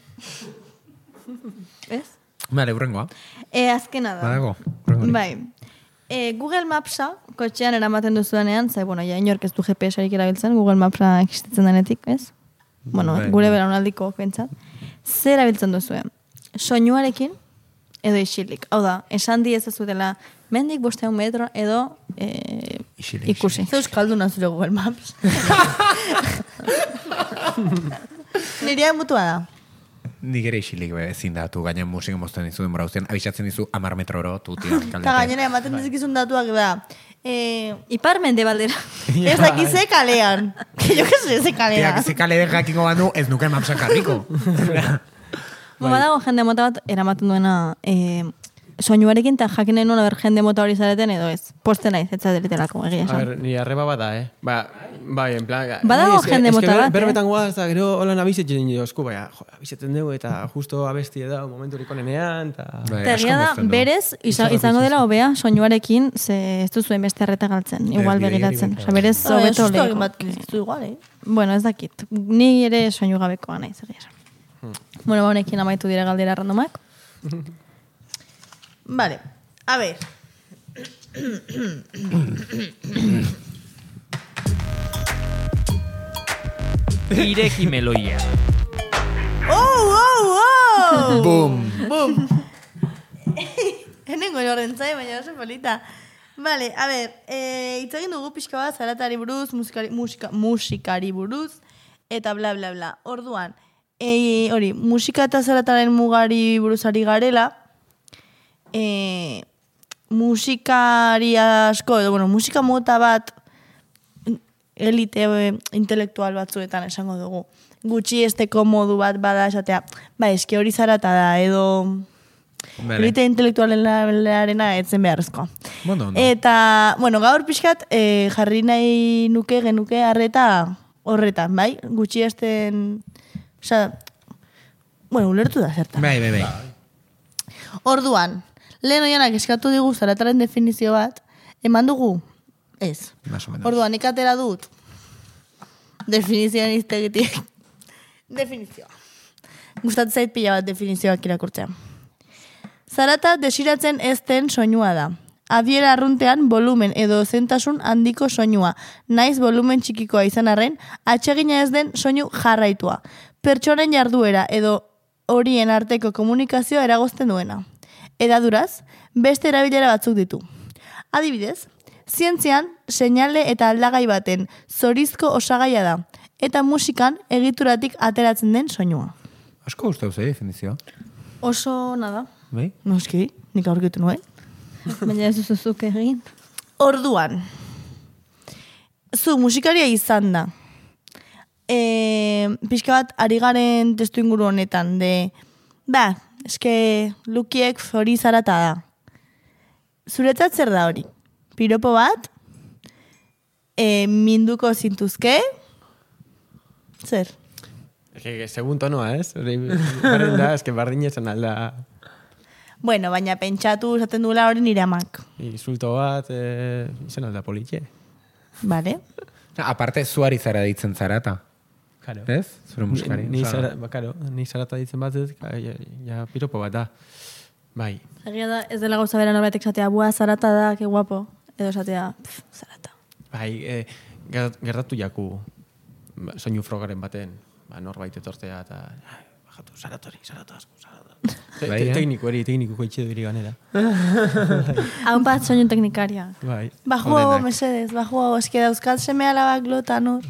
Ez? Bale, urrengoa. E, azkena da. Badago. urrengorik. Bai. E, Google Mapsa, kotxean eramaten duzuenean, zai, bueno, ja, inork ez du G P S-arik erabiltzen, Google Mapsa existitzen denetik, ez? Bueno, Bai. gure belaunaldiko pentsat. Zer erabiltzen duzuen? Soinuarekin edo isilik. Hau da, esan di ez dela mendik bosteun metro edo e, Isilik, ikusi. Ze euskalduna zure Google Maps. Nirea mutua da. Nik ere isilik be, ezin datu, gainen musika mozten dizu denbora guztian, abisatzen dizu amar metro oro, tu, tia, Eta kaldete. gainera, ematen dizkizun datuak da. Eh, Ipar mende baldera. ez dakize kalean. Que yo que sé, ze Tia, kalea. ze kale de jakingo bandu, ez nuke mapsak jarriko. Bai. Badago jende mota bat eramaten duena e, soinuarekin eta jakin nahi nuen ber jende mota hori zareten edo ez. Poste naiz, ez zadelitelako, egia A esan. ver, ni arreba bada, eh? Ba, bai, en plan... Badago eske- jende eske mota ber- bat, eh? Berbetan guaz, eta gero holan abizetzen jozku, baina, jo, abizetzen dugu, eta justo abesti da, momenturik onenean, eta... Bai, Eta asko egia da, mozten du. berez, iza- izango dela hobea soinuarekin, ze ez duzuen beste arreta galtzen, igual bidei begiratzen. hori Osa, berez, Ah, hobeto susto egin lehiko. bat dizkizu igual, eh? Bueno, ez dakit. Ni ere soinu gabekoa naiz, egia esan. Bueno, ba, honekin amaitu dira galdera randomak. Vale, a ver. Ireki meloia. Oh, oh, oh! Boom! Boom! Henengo horrentzai, baina oso polita. Vale, a ver, eh, hitz egin dugu pixka bat zaratari buruz, musikari, musika, musikari buruz, eta bla, bla, bla. Orduan, eh, hori, musika eta zarataren mugari buruz ari garela, eh, musikari asko, edo, bueno, musika mota bat, elite eh, intelektual batzuetan esango dugu. Gutxi esteko modu bat bada esatea, ba, eski hori zarata da, edo... Bale. Elite intelektualenarena etzen beharrezkoa. Bueno, no. Eta, bueno, gaur pixkat eh, jarri nahi nuke genuke harreta horretan, bai? Gutxi esten... Osa, bueno, ulertu da zertan. Bai, bai, bai. Orduan, lehen oianak eskatu digu zarataren definizio bat, eman dugu? Ez. Más o menos. Orduan, nik atera dut definizioan iztegitik. Definizioa. Gustatzen zait pila bat definizioak irakurtzea. Zarata desiratzen ez den soinua da. adiera arruntean volumen edo zentasun handiko soinua, naiz volumen txikikoa izan arren, atsegina ez den soinu jarraitua. Pertsonen jarduera edo horien arteko komunikazioa eragozten duena. Edaduraz, beste erabilera batzuk ditu. Adibidez, zientzian, seinale eta aldagai baten zorizko osagaia da, eta musikan egituratik ateratzen den soinua. Asko gustau zei definizioa. Oso nada. Bai? Noski, nik aurkitu nuen. Baina ez duzuzuk egin. Orduan, zu musikaria izan da. E, pixka bat, ari garen testu inguru honetan, de, ba, eske lukiek hori zarata da. Zuretzat zer da hori? Piropo bat? E, minduko zintuzke? Zer? Eke, segun tonoa, ez? Hori, bardin da, eske bardin esan alda. Bueno, baina pentsatu esaten duela hori nire amak. Insulto bat, e, izan alda politxe. Vale? Aparte, zuari zara ditzen zarata. Claro. Ez? Zure musikari. Ni, ni, Osea, zara, ba, claro, ni zarata ditzen bat, ez, ja, ja piropo bat da. Bai. Egia da, ez dela gauza bera norbaitek esatea, bua, zarata da, que guapo. Edo esatea, pff, zarata. Bai, e, gertatu jaku ba, soinu frogaren baten, ba, norbait etortea eta ai, bajatu, zaratori, zarata asko, zarata. Te, Bai, te, eh? tekniko eri, tekniko itxe diri ganera. Hau bat soinu teknikaria. Bai. Bajo hau, mesedez, bajo hau, eske dauzkat seme alabak lotan hor.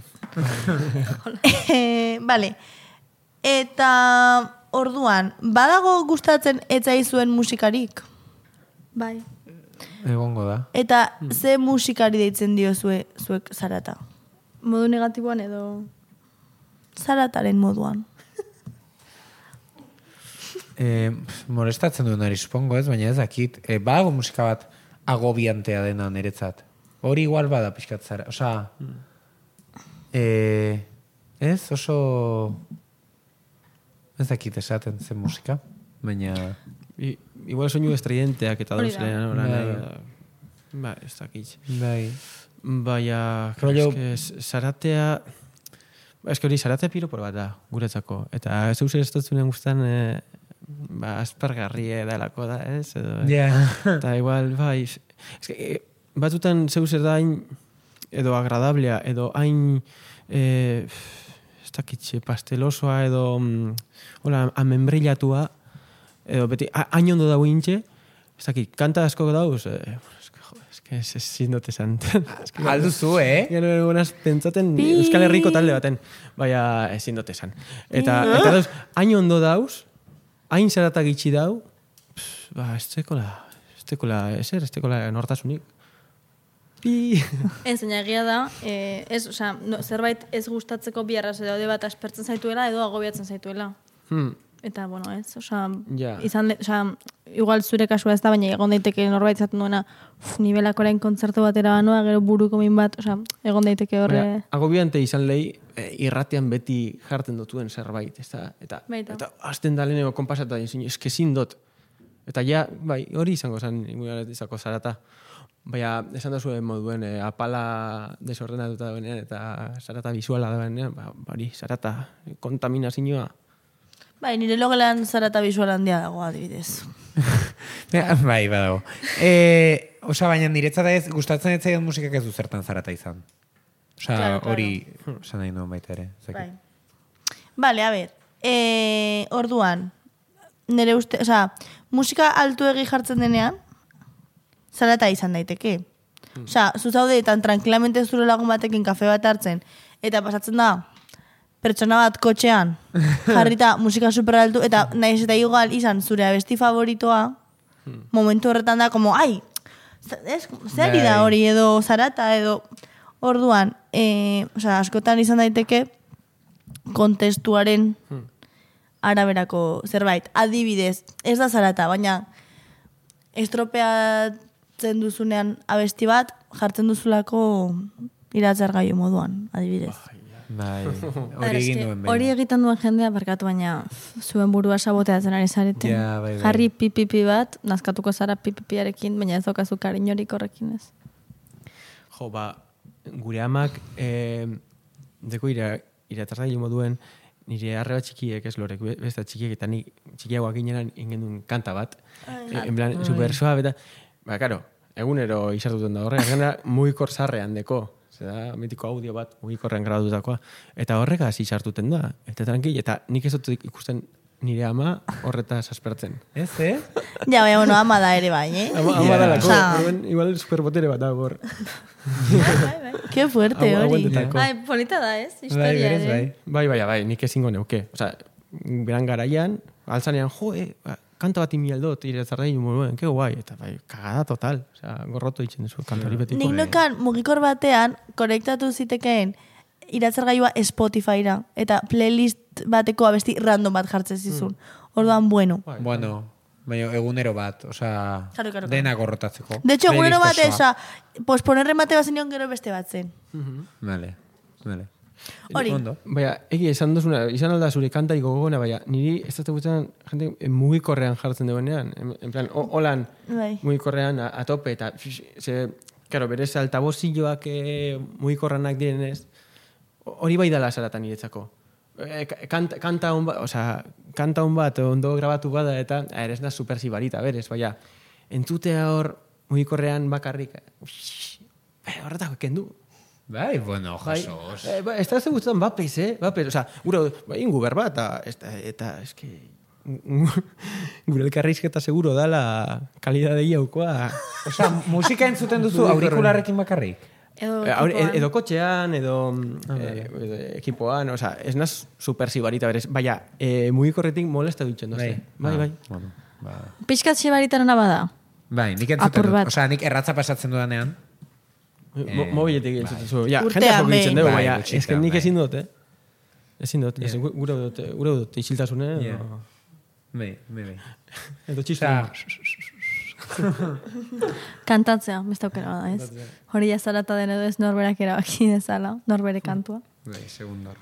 e, vale. Eta orduan, badago gustatzen etzaizuen musikarik? Bai. Egongo da. Eta ze musikari deitzen dio zue, zuek zarata? Modu negatiboan edo... Zarataren moduan. E, molestatzen duenari supongo ez, baina ez dakit. E, badago musika bat agobiantea dena niretzat. Hori igual bada pixkat zara. Osa, e, ez oso... Ez dakit esaten zen musika, baina... I, igual soinu estridенteak eta Hori da. dauzlean, oran, Bai. ba, ez dakit. Bai. Baina, Rollo- eske, zaratea... Ba, eske hori, zaratea piropor bat da, guretzako. Eta ez eusen estatzunen guztan, e, ba, aspergarrie dalako da, ez? Edo, Ja. Eta igual, bai, eske, e, batutan zeu zer da hain, edo agradablea, edo hain, e, ez dakitxe, pastelosoa, edo, mm, hola, amembrillatua, edo beti, a- hain ondo dago intxe, ez dakit, kanta asko dauz, e, eske, jo, eske, ez ezin dut esan. Eske, Alduzu, eh? Gero egonaz pentsaten Euskal Herriko talde baten, baina ezin dut esan. Eta, eta dauz, hain ondo dauz, hain zaratak itxi dau, pff, ba, ez tekola, ez tekola, ezer, ez tekola nortasunik. Pi! Ez, baina egia da, eh, ez, osea, no, zerbait ez gustatzeko bi arrazoi daude bat aspertzen zaituela edo agobiatzen zaituela. Hmm. Eta, bueno, ez, osea, Ja. izan, de, osea, igual zure kasua ez da, baina egon daiteke norbait zaten duena, uf, nibelak orain kontzertu batera banoa, gero buruko min bat, osea, egon daiteke horre... Baina, agobiante izan lehi, e, irratean beti jartzen dutuen zerbait, ez da? Eta, Baita. eta azten da leheneko konpasatu da, eske ezin dut. Eta ja, bai, hori izango zen, izako zarata. Baina, esan da zuen moduen, e, apala desordenatuta dagoenean, eta zarata visuala dagoenean, ba, hori, zarata, kontaminazioa. Bai, nire logelan zarata visual handia dago, adibidez. Bai, badago. E, Osa, baina niretzat ez, gustatzen ez zaidan musikak ez du zertan zarata izan. Osa, Claro, claro. hori, esan nahi nuen baita ere. ez dakit. Bai. Vale, a ver. E, orduan, nire uste, o sea, musika altuegi jartzen denean, zarata izan daiteke. O sea, zuzaude tan tranquilamente zure lagun batekin kafe bat hartzen, eta pasatzen da, pertsona bat kotxean, jarrita musika super altu, eta nahiz eta igual izan zure abesti favoritoa, momentu horretan da, como, ai, ez, zer da Bai. hori, edo zarata, edo, orduan, e, o sea, askotan izan daiteke, kontestuaren araberako zerbait. Adibidez, ez da zarata, baina estropeatzen duzunean abesti bat, jartzen duzulako iratzargailu moduan, adibidez. Bai, Ara, hori egin eske, duen hori behin. egiten duen jendea barkatu, baina zuen burua saboteatzen ari zareten. Ja, bai, bai. Jarri pipipi bat, nazkatuko zara pipipiarekin, baina ez daukazu kariñorik horrekin ez. Jo, ba, gure amak, eh, deko ira, iratzargailu moduen, nire arreba txikiek, ez lorek, be- besta txikiek, eta ni txikiagoak ginenan ingen duen kanta bat. Eh, en plan, super suave, eta, ba, karo, egunero izartuten da horrek, gana mugikor zarrean deko. Zera, mitiko audio bat mugikorrean gradutakoa. Eta horregaz izartuten da. Eta tranquil, eta nik ez dut ikusten nire ama horretaz aspertzen. Ez, eh? Ja, baina, bueno, ama da ere bai, eh? Ama, ama Yeah. dalako, Osea- orduan, igual superbotere bat da hor. Qué fuerte Hau- hori. hauentetako. Ai, polita da, ez? Bai, Historia, berez, bai. eh? Bai, bai, bai, nik ezingo neuke. Osa, beran garaian, altzanean, jo, eh, ba, kanta bat imialdot, iretzarrein, mouen, ke guai, eta bai, kagada total. Osa, gorroto itzen duzu, kanta hori betiko. Nik nokan mugikor batean konektatu zitekeen iratzargailua Spotifyra eta playlist bateko abesti random bat jartzen zizun. Orduan, bueno. Bueno, baina egunero bat, osea, Claro, claro, claro. dena gorrotatzeko. De hecho, egunero bat Playlist osoa. esa, posponerren bate bat zenion gero beste bat zen. Vale, vale. Hori. Ondo. Baina, egia esan duzuna, izan alda zure kantari gogona, baina, niri ez dut guztan, jente, eh, mugikorrean jartzen duenean. En, en plan, o, holan, Bai. mugikorrean a, a tope, eta, ze, claro, berez altabozilloak eh, mugikorranak direnez, hori bai dala zarata niretzako. E, kanta, kanta on bat, osea, kanta on bat ondo grabatu bada eta ere ez da super sibarita, berez, baina entzutea hor mugikorrean bakarrik, bai, horretako kendu. Bai, bueno, Bai, jasos. eh, ba, ez da ze guztan bapez, eh? Bapez, osea, gure, bai, ingu berba, eta, eta, eta eske, gure elkarrizketa seguro dala kalidade iaukoa. Osea, musika entzuten duzu aurikularrekin bakarrik? Edo, Eh, aur- ekipoan. edo kotxean, edo, Ah, eh, edo ekipoan, osea, ez naz super sibarita berez, baina, eh, mugikorretik molesta dutzen, no Bai, bai, bai. Bueno, ba. Pixkat xibaritaren bada. Bai, nik entzuten Apur dut. bat. Osea, nik erratza pasatzen dudanean. Mo- Mobiletik entzuten zu. Ja, Urtean jende asko behin. ditzen dugu, Bai, baina, gutxitan, ez que nik bai. ezin dut, eh? Ezin dut, ez, Yeah. gu- gure dut, gure dut, isiltasune, Yeah. edo, Bai, bai, bai. edo txistu. Osea, Kantatzea, beste aukera bada, ez? Hori jazarata den edo ez norberak erabaki dezala, norbere kantua. bai, segundor.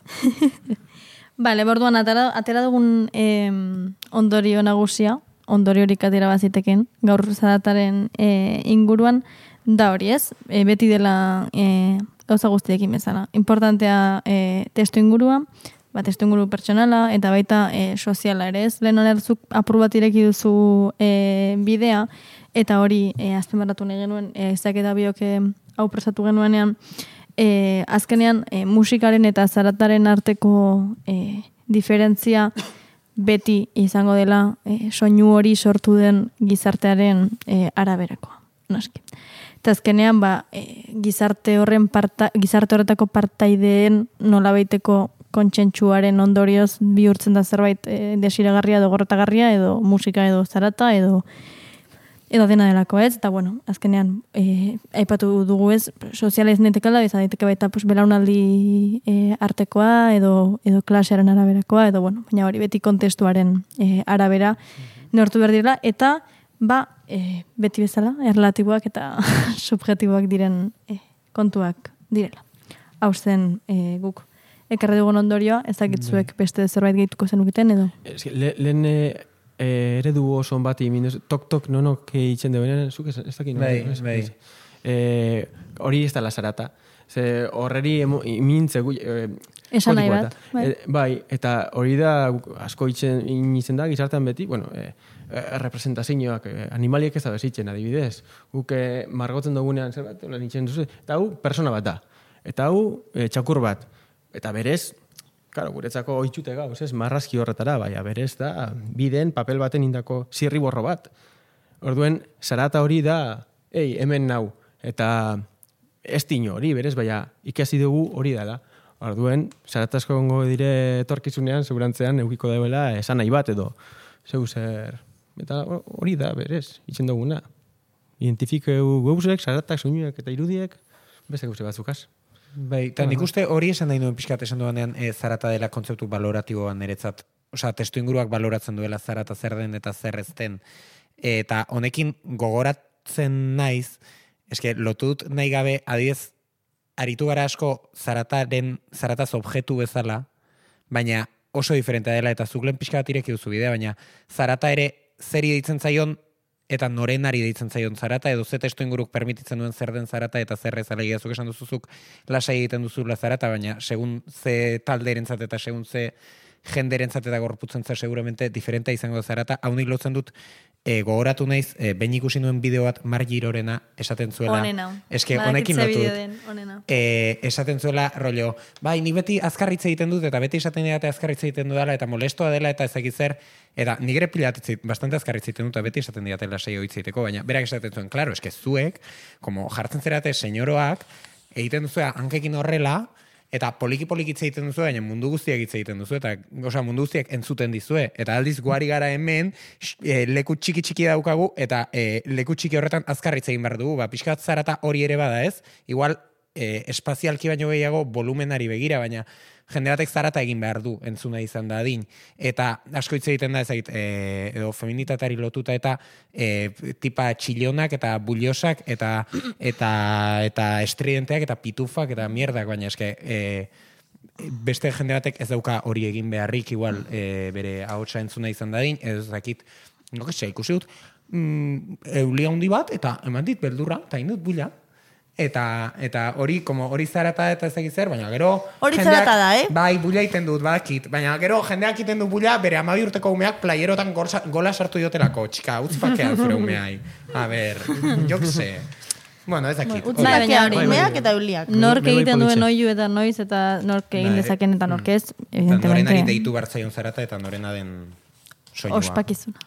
Bale, borduan, atera, atera dugun em, ondorio nagusia, ondoriorik atera baziteken, gaur zarataren e, inguruan, da hori ez, e, beti dela e, gauza guztiekin bezala. Importantea e, testu ingurua, ba, testu inguru pertsonala, eta baita e, soziala ere ez. Lehen onerzuk apur bat ireki duzu e, bidea, eta hori e, azpimarratu nahi genuen, e, ezak eta biok e, hau prestatu genuenean, e, azkenean e, musikaren eta zarataren arteko e, diferentzia beti izango dela e, soinu hori sortu den gizartearen e, araberakoa. Noski. Eta azkenean, ba, e, gizarte horren parta, gizarte horretako partaideen nolabaiteko kontsentsuaren ondorioz bihurtzen da zerbait e, desiragarria edo gorrotagarria edo musika edo zarata edo edo dena delako ez, eta bueno, azkenean e, aipatu dugu ez, soziala izan daitekala, izan daiteke baita pues, belaunaldi e, artekoa edo, edo klasearen araberakoa, edo bueno, baina hori beti kontestuaren e, arabera neortu behar direla, eta ba, e, beti bezala, erlatiboak eta subjetiboak diren e, kontuak direla. Hau zen e, guk ekarri dugun ondorioa, ez dakitzuek beste zerbait gehituko zenuketen edo. Ez, le, lehen eh, eredu oso on bati minduz, tok-tok nonok eitzen duenean, zuk ez, ez dakit. no? Bai, Ez, bai. ez. Eh, hori ez da la zarata. Ze horreri emo- imintze gu... Eh, Esan nahi kotikoa bat, da. bai. Eh, bai, eta hori da guk asko itzen, itzen da, gizartean beti, bueno, eh, eh, representazioak, eh, animaliek ez da bezitzen, adibidez. Guk eh, margotzen dugunean zerbait, hola nintzen duzu, eta hau persona bat da. Eta hau eh, txakur bat. Eta berez, claro, guretzako oitxute gauz, ez, marrazki horretara, baina berez da, biden papel baten indako zirriborro bat. Orduen, zarata hori da, ei, hemen nau, eta ez tino hori, berez, baina ikasi dugu hori dela. Orduen, zaratazko gongo dire etorkizunean, segurantzean, eukiko dela esan nahi bat edo, zeu zer, eta hori da, berez, itzen duguna. Identifikeu gauzek, zaratak, soinuek eta irudiek, beste gauze batzukaz. Bai, eta nik uste hori esan nahi duen pixkat esan duanean e, zarata dela kontzeptu baloratiboan niretzat. Osea, testu inguruak baloratzen duela zarata zer den eta zer ez den. Eta honekin gogoratzen naiz, eske lotu dut nahi gabe, adibidez, aritu gara asko zarataren, zarataz objektu bezala, baina oso diferentea dela, eta zuk lehen pixka bat ireki duzu bidea, baina zarata ere zeri deitzen zaion, eta norenari deitzen zaion zarata, edo ze testu inguruk permititzen duen zer den zarata, eta zer ez alegia zuk esan duzuzuk lasai egiten duzula zarata, baina segun ze talderentzat eta segun ze jenderentzat eta gorputzentza seguramente diferentea izango zara, eta hau nik lotzen dut, e, gogoratu naiz, e, behin ikusi nuen bideo bat Margirorena esaten zuela. Honena. Eske honekin lotu dut. Honena. E, esaten zuela, rollo, bai, ni beti azkarritza egiten dut, eta beti esaten dira eta azkarritza egiten dudala, eta molestoa dela, eta ezagik zer, eta nigre pilatetzit, bastante azkarritza egiten dut, eta beti esaten dira lasai hoitzeiteko, baina berak esaten zuen, klaro, eske zuek, como jartzen zerate senyoroak, egiten duzu hankekin horrela, eta poliki-poliki hitz egiten duzu, baina mundu guztiak hitz egiten duzu, eta osea, mundu guztiak entzuten dizue. Eta aldiz guari gara hemen, e, leku txiki-txiki daukagu, eta e, leku txiki horretan azkarritz egin behar dugu. Ba, pixkat zarata hori ere bada ez, igual e, espazialki baino gehiago volumenari begira, baina jende batek zarata egin behar du entzuna izan da adin. Eta asko hitz egiten da ezagit, e, edo feminitateari lotuta eta e, tipa txillonak eta bullosak eta eta eta estridenteak eta pitufak eta mierdak, baina eske e, beste jende batek ez dauka hori egin beharrik igual e, bere ahotsa entzuna izan da adin, ez dakit, no que sea, ikusi dut, mm, eulia handi bat eta eman dit beldurra, eta indut bulla. Eta eta hori como hori zarata eta ez dakit zer, baina gero hori zarata da, eh? Bai, bulla iten dut, badakit, baina gero jendeak iten du bulla, bere hamabi urteko umeak playerotan gorsa, gola sartu diotelako, txika, utzi fakean zure umeai. A ber, jo que sé. Bueno, ez dakit. Utzi fakean umeak eta euliak. Nork egiten duen oiu eta noiz eta nork egin dezaken eta nork ez, evidentemente. Norenari deitu bartzaion zarata eta norena den soinua. Ospakizuna.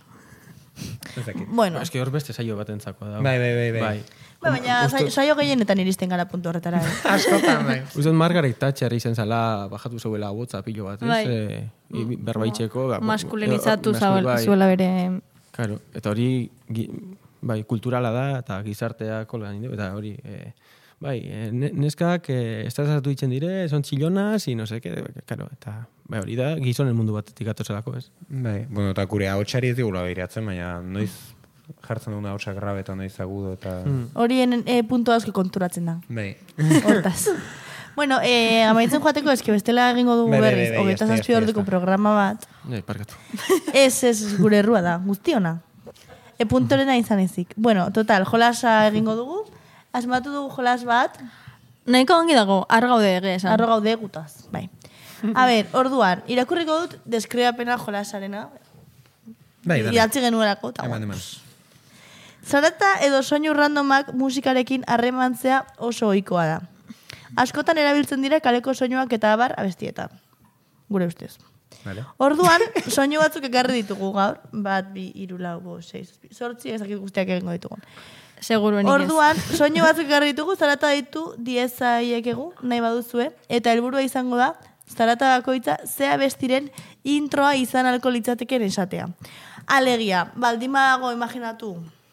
Ez dakit. Bueno. Eski hor beste saio batentzako da. Bai, bai, bai, bai. Ba, baina saio gehienetan iristen gara puntu horretara. Eh? Askotan, bai. Uzten Margaret Thatcher izen zala bajatu zeuela WhatsApp pilo bat, ez? Bai. E, berbaitxeko. Ba, maskulinizatu e, zuela, bai. zuela bere... Claro, eta hori gi, bai, kulturala da, eta gizarteak kolgan, eta hori... E, bai, e, neskak e, estresatu ditzen dire, son txillonas, y no sé, que, claro, eta bai, hori da, gizonen mundu batetik atozelako, ez? Bai, bueno, eta kure ahotsari ez digula behiratzen, baina noiz jartzen duguna ahotsa grave eta noiz agudo eta... Horien e, puntu asko konturatzen da. Bai. Hortaz. Bueno, eh, amaitzen joateko eski bestela egingo dugu Bai, bai, berriz, bai, bai, hogeita jazta, zazpi jazta, orduko jazta. programa bat. Bai, parkatu. Ez, ez, gure errua da, guztiona. E puntorena izan ezik. Bueno, total, jolasa egingo dugu. Asmatu dugu jolas bat, Nahiko ongi dago, argaude ege esan. arro gaude gutaz. Bai. A ber, orduan, irakurriko dut deskribapena jolasarena. Bai, dale. Idatzi genuelako. eta Eman, bueno. eman. Zarata edo soinu randomak musikarekin harremantzea oso ohikoa da. Askotan erabiltzen dira kaleko soinuak eta abar abestietan. Gure ustez. Vale. Orduan, soinu batzuk ekarri ditugu gaur. Bat, bi, hiru, lau, bost, sei, zazpi, zortzi, ezakit guztiak egingo ditugu. Seguruenik ez. Orduan, soinu batzuk ekarri ditugu, zarata ditu diezaiek egu, nahi baduzue, eta helburua izango da, zarata bakoitza, zea bestiren introa izan alko litzateken esatea. Alegia, baldimadago imaginatu,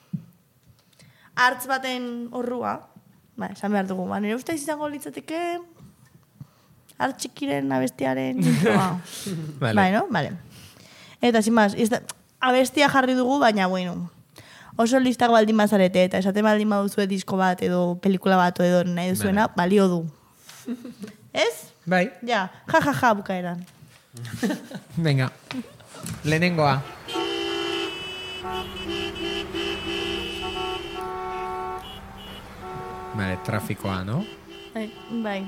hartz baten horrua, ba, esan behar dugu, ba, nire ustez izango litzateke, hartz txikiren abestiaren introa. Vale. Bai, no? Vale. Eta, sin más, izta, abestia jarri dugu, baina, bueno, oso listak baldin bazarete, eta esaten baldin baduzue disko bat, edo pelikula bat, edo nahi duzuena, balio du. Ez? Bai, Ja, ja, ja, ja, bukaeran. venga. Lehenengoa. Vale, trafikoa, no? Bai. Bai.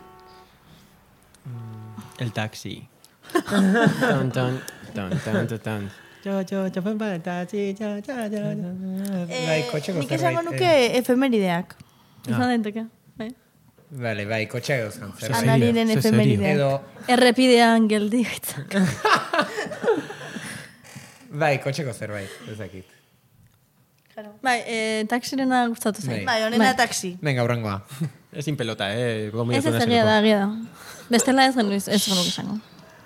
El taxi. Tan, tan, tan, tan, tan, tan. Yo, yo, yo, pen para el taxi, yo, yo, yo, yo. Bai, kotxeko nik zerbait, esango nuke eh. efemerideak. Izan daiteke. Bai. Vale, bai, kotxea euskan zer. Ana- Analiren Ze serio. efemerideak. Edo, Errepidean geldi gaitzak. bai, kotxeko zerbait, ez dakit. Bai, e, taksirena gustatu Bai. zain. Bai, honena taxi. Venga, urrangoa. Ezin pelota, eh? Ez ez egia da, egia da. Bestela ez genuen ez genuen esango.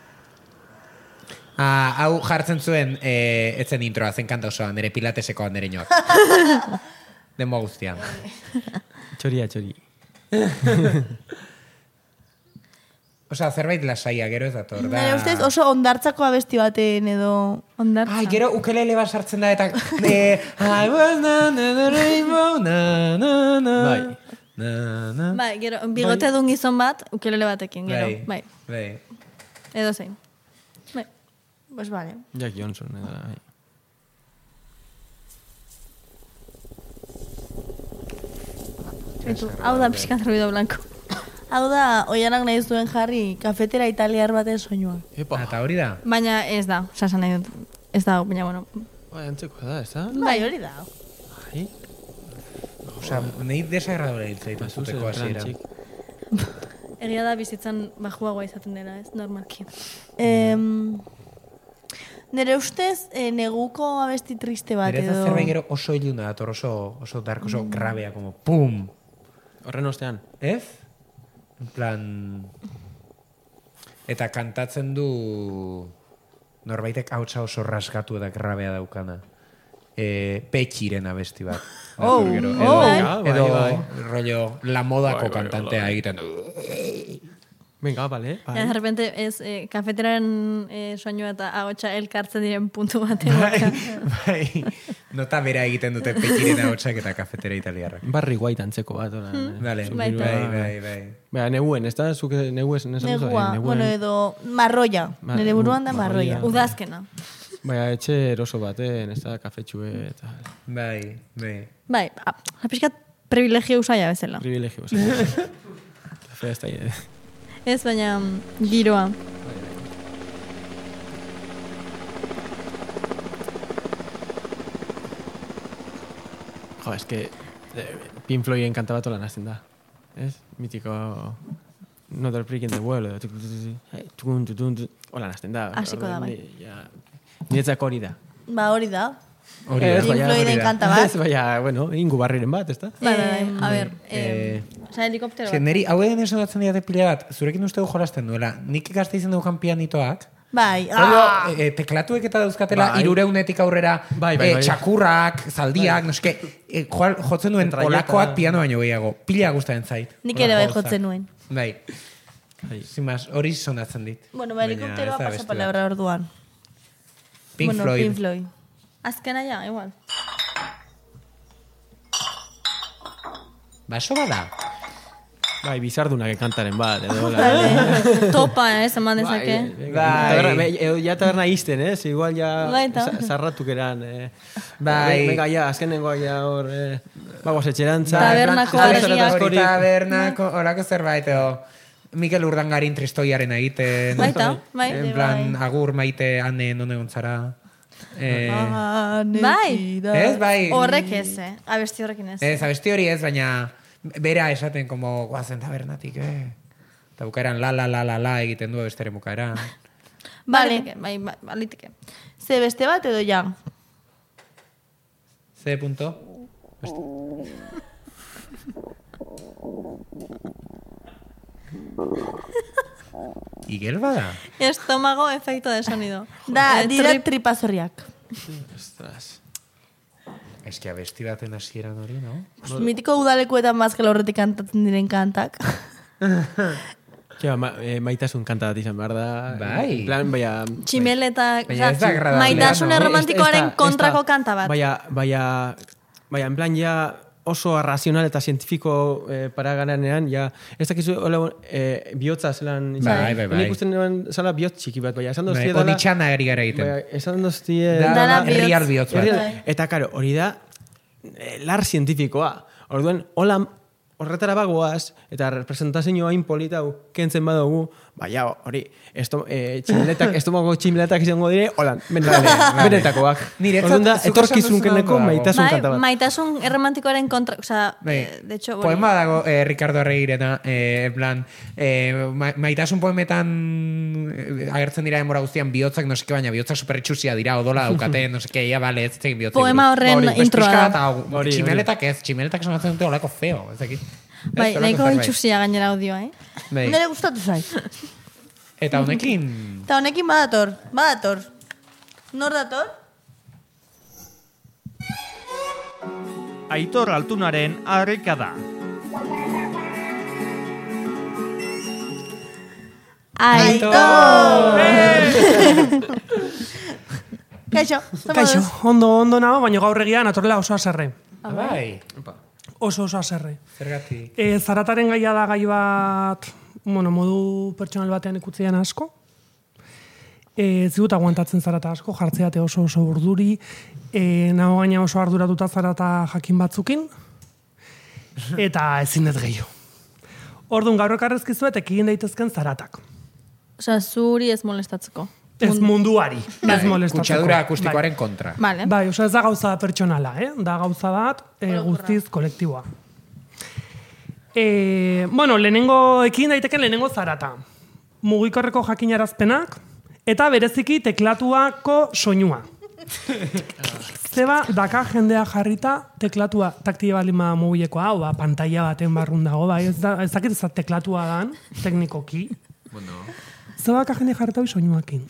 Ah, hau jartzen zuen, eh, etzen introa, zen kanta osoa, nire pilateseko nire inoak. Denboa guztian. Txoria, txori. Osea, zerbait lasaia, gero ez dator. Da... Nire ustez oso ondartzako abesti baten edo... Ondartza. Ai, gero ukelele bat sartzen da eta... Eh, I was na na na rainbow, na na na. Bai. Na na. Bai, gero, bigote dun gizon bat, ukelele batekin, gero. Bai. Bai. Bai. Edo zein. Bai. Pues vale. Jack Johnson, edo, bai. Baitu, hau da pixkat ruido blanco. Hau da, oianak nahi zuen jarri, kafetera italiar baten soinua. Epa. Eta hori da? Baina ez da, sasan nahi dut. Ez da, baina bueno. Bai, antzeko da, ez da? Bai, hori da. Bai. Osea, nahi desagradora hiltzaitu zuteko hasiera. Egia da bizitzan bajuagoa izaten dela, ez? Normalki. Em, nire ustez, eh, neguko abesti triste bat Berez da edo... zerbait gero oso iluna dator, oso, oso dark, oso grabea, como pum! Horren ostean. Ez? En plan... Eta kantatzen du norbaitek hautsa oso rasgatu eta grabea daukana. E, Petxiren abesti bat. Oh, Dator gero. oh. Edo, Bai, edo bai. rollo la modako Bai, bai, kantantea bai. egiten du. Venga, vale. Ja, de repente ez eh, kafeteraren eh, soinua eta agotxa elkartzen diren puntu batean. Bai, bai. Nota bera egiten dute Petxiren ahotsak eta kafetera italiarrak. Barry White antzeko bat. Ola, Vale, Baita. bai, bai, bai. Baina, neguen, ez da? Zuk negu esan duzu? Negua, Eh, neguen. bueno, edo marroia. Ma- Nire buruan da marroia. marroia. Udazkena. Baina, etxe eroso baten, ez da, kafetxue eta Bai, bai. Bai, a- apixkat privilegio usaia bezala. privilegio. Kafe ez da, eh. Ez, baina mm, giroa. Jo, ez que eh, Pink Floyden kanta bat holan hasten da. Ez? Mitiko Another Brick in the Wall. edo tuk, tuk, tuk, eh, tukun, tutun, tut, holan hasten da. Hasiko da, bai. Ni- ja, Niretzako hori da. Ba, hori da. Hori Ez, da. Pink baina- Floyden hori da. kanta bat. Ez, baina, bueno, ingu barriren bat, ez da? Bai, bai, bai. Em, A ber, eh, eh, oza, helikoptero Eske, bat. neri, hau edan esan diate pila bat, zurekin uste du jolasten duela. Nik gazte izan dugan pianitoak, Bai, Rollo, ah! e, teklatuek eta dauzkatela Bai. hirureunetik aurrera Bai, bai, e, bai. txakurrak, zaldiak, no eske, e, joal, jotzen duen Metralleta. olakoak piano baino gehiago. Pila guztaren zait. Nik ere bai Olako jotzen gauzak. nuen. Bai. Bai. Zimaz, hori sonatzen dit. Bueno, ba, Baina helikopteroa ez da pasa beste palabra orduan. Pink bueno, Floyd. Pink Floyd. Azkena ja, igual. Baso bada. Bai, bizardunak kantaren bat, edo hola. Topa, ez, eman dezake. Bai. Bai. Taberna, bai, edo ja taberna izten, ez? Igual ja Baita. za- zarratuk eran. Eh. Bai. Venga, ja, azkenengoa ja hor, eh, bagoaz etxerantza. Tabernako Ez da argia. ezer Hori askorik. tabernako, horako zerbait, edo Mikel Urdangarin tristoiaren egiten. Baita, bai. En plan, agur maite ane non egon zara. Eh, Bai. ez, bai. Horrek ez, eh? Abesti horrekin ez. Ez, abesti hori ez, baina bera esaten, como, guazen tabernatik, eh? Eta bukaeran la la la la la egiten du abesteren bukaeran. Vale. Baliteke, bai, ba- baliteke. Ze beste bat edo ja? C punto. Igel bada? Estomago efecto de sonido. Da, Eh, dira trip- tripazorriak. Ostras. Ez que abesti baten hasieran hori, no? Pues, mitiko udalekuetan mazkela horretik kantatzen diren kantak. Ja, ma, eh, maitasun kanta bat izan behar da. Bai. En plan, baina... Tximeleta, Baina ez da oza, agradablea, maitasune no? romantikoaren Ez da- ez kontrako da- kanta bat. Baina, baina, baina, en plan, ja oso arrazional eta zientifiko eh, paragananean, ja, ez dakizu, hola, eh, bihotza zelan... izan. Bai, bai, bai. Nik usten nuen zala bihotz txiki bat, baina esan Bai, doztie dala... Onitxana ari gara egiten. Baina, esan doztie... Da, Dala da, herrial bihotz. bihotz bat. Herrial- Eta, karo, hori da, eh, lar zientifikoa. Orduen, hola, horretara bagoaz, eta representazio hain politau kentzen badugu, baina hori, esto, eh, tximletak, estomago tximletak izango dire, hola, benetako, benetakoak. Niretzat, Orduan da, zuk esan etorkizunkeneko duzuna ondo maitasun Bai, kanta bat. maitasun erromantikoaren kontra, oza, Bai. eh, de hecho, hori- Poema dago eh, Ricardo Arregirena, eh, en plan, eh, ma, maitasun poemetan eh, agertzen dira demora guztian bihotzak, no seke, baina bihotzak superitxusia dira, odola daukate, no seke, ia bale, ez tegin bihotzak. Poema buruz. horren Hori, introa pixka da. bat, hau, Hori, tximeletak ez, tximeletak sonatzen dute olako feo, ez dakit. Ez, Bai, olako nahiko zerbait. itxusia gainera audioa, eh? Bai. Nire gustatu zait. Eta honekin, Eta honekin badator, badator. Nor dator? Aitor Altunaren harrikada. Aitor! Kaixo, zoma Kaixo, duz? ondo, ondo nago, baina gaur egian atorrela oso aserre. bai, Oso oso aserre. zergatik. E, zarataren gaia da gai bat, bueno, modu pertsonal batean ikutzean asko. E, zigut aguantatzen zarata asko, jartzeate oso oso urduri, e, nago gaina oso arduratuta zarata jakin batzukin, eta ezin ez gehiago. Orduan, gaur ekarrezkizuet egin daitezken zaratak. Osea, zuri ez molestatzeko. Ez munduari, ez molestatzeko. Kutsadura akustikoaren kontra. Vale. Bai, oso ez da gauza pertsonala, eh? Da gauza bat e, guztiz kolektiboa. E, bueno, lehenengo, ekin daiteken lehenengo zarata. Mugikorreko jakinarazpenak, eta bereziki teklatuako soinua. Zeba, daka jendea jarrita teklatua, taktile balima mugilekoa, hau ba, pantalla baten barrun dago, bai, ez, da, ez dakit ez da teklatua dan, teknikoki. Bueno. Zeba, daka jendea jarrita hori soinuakin.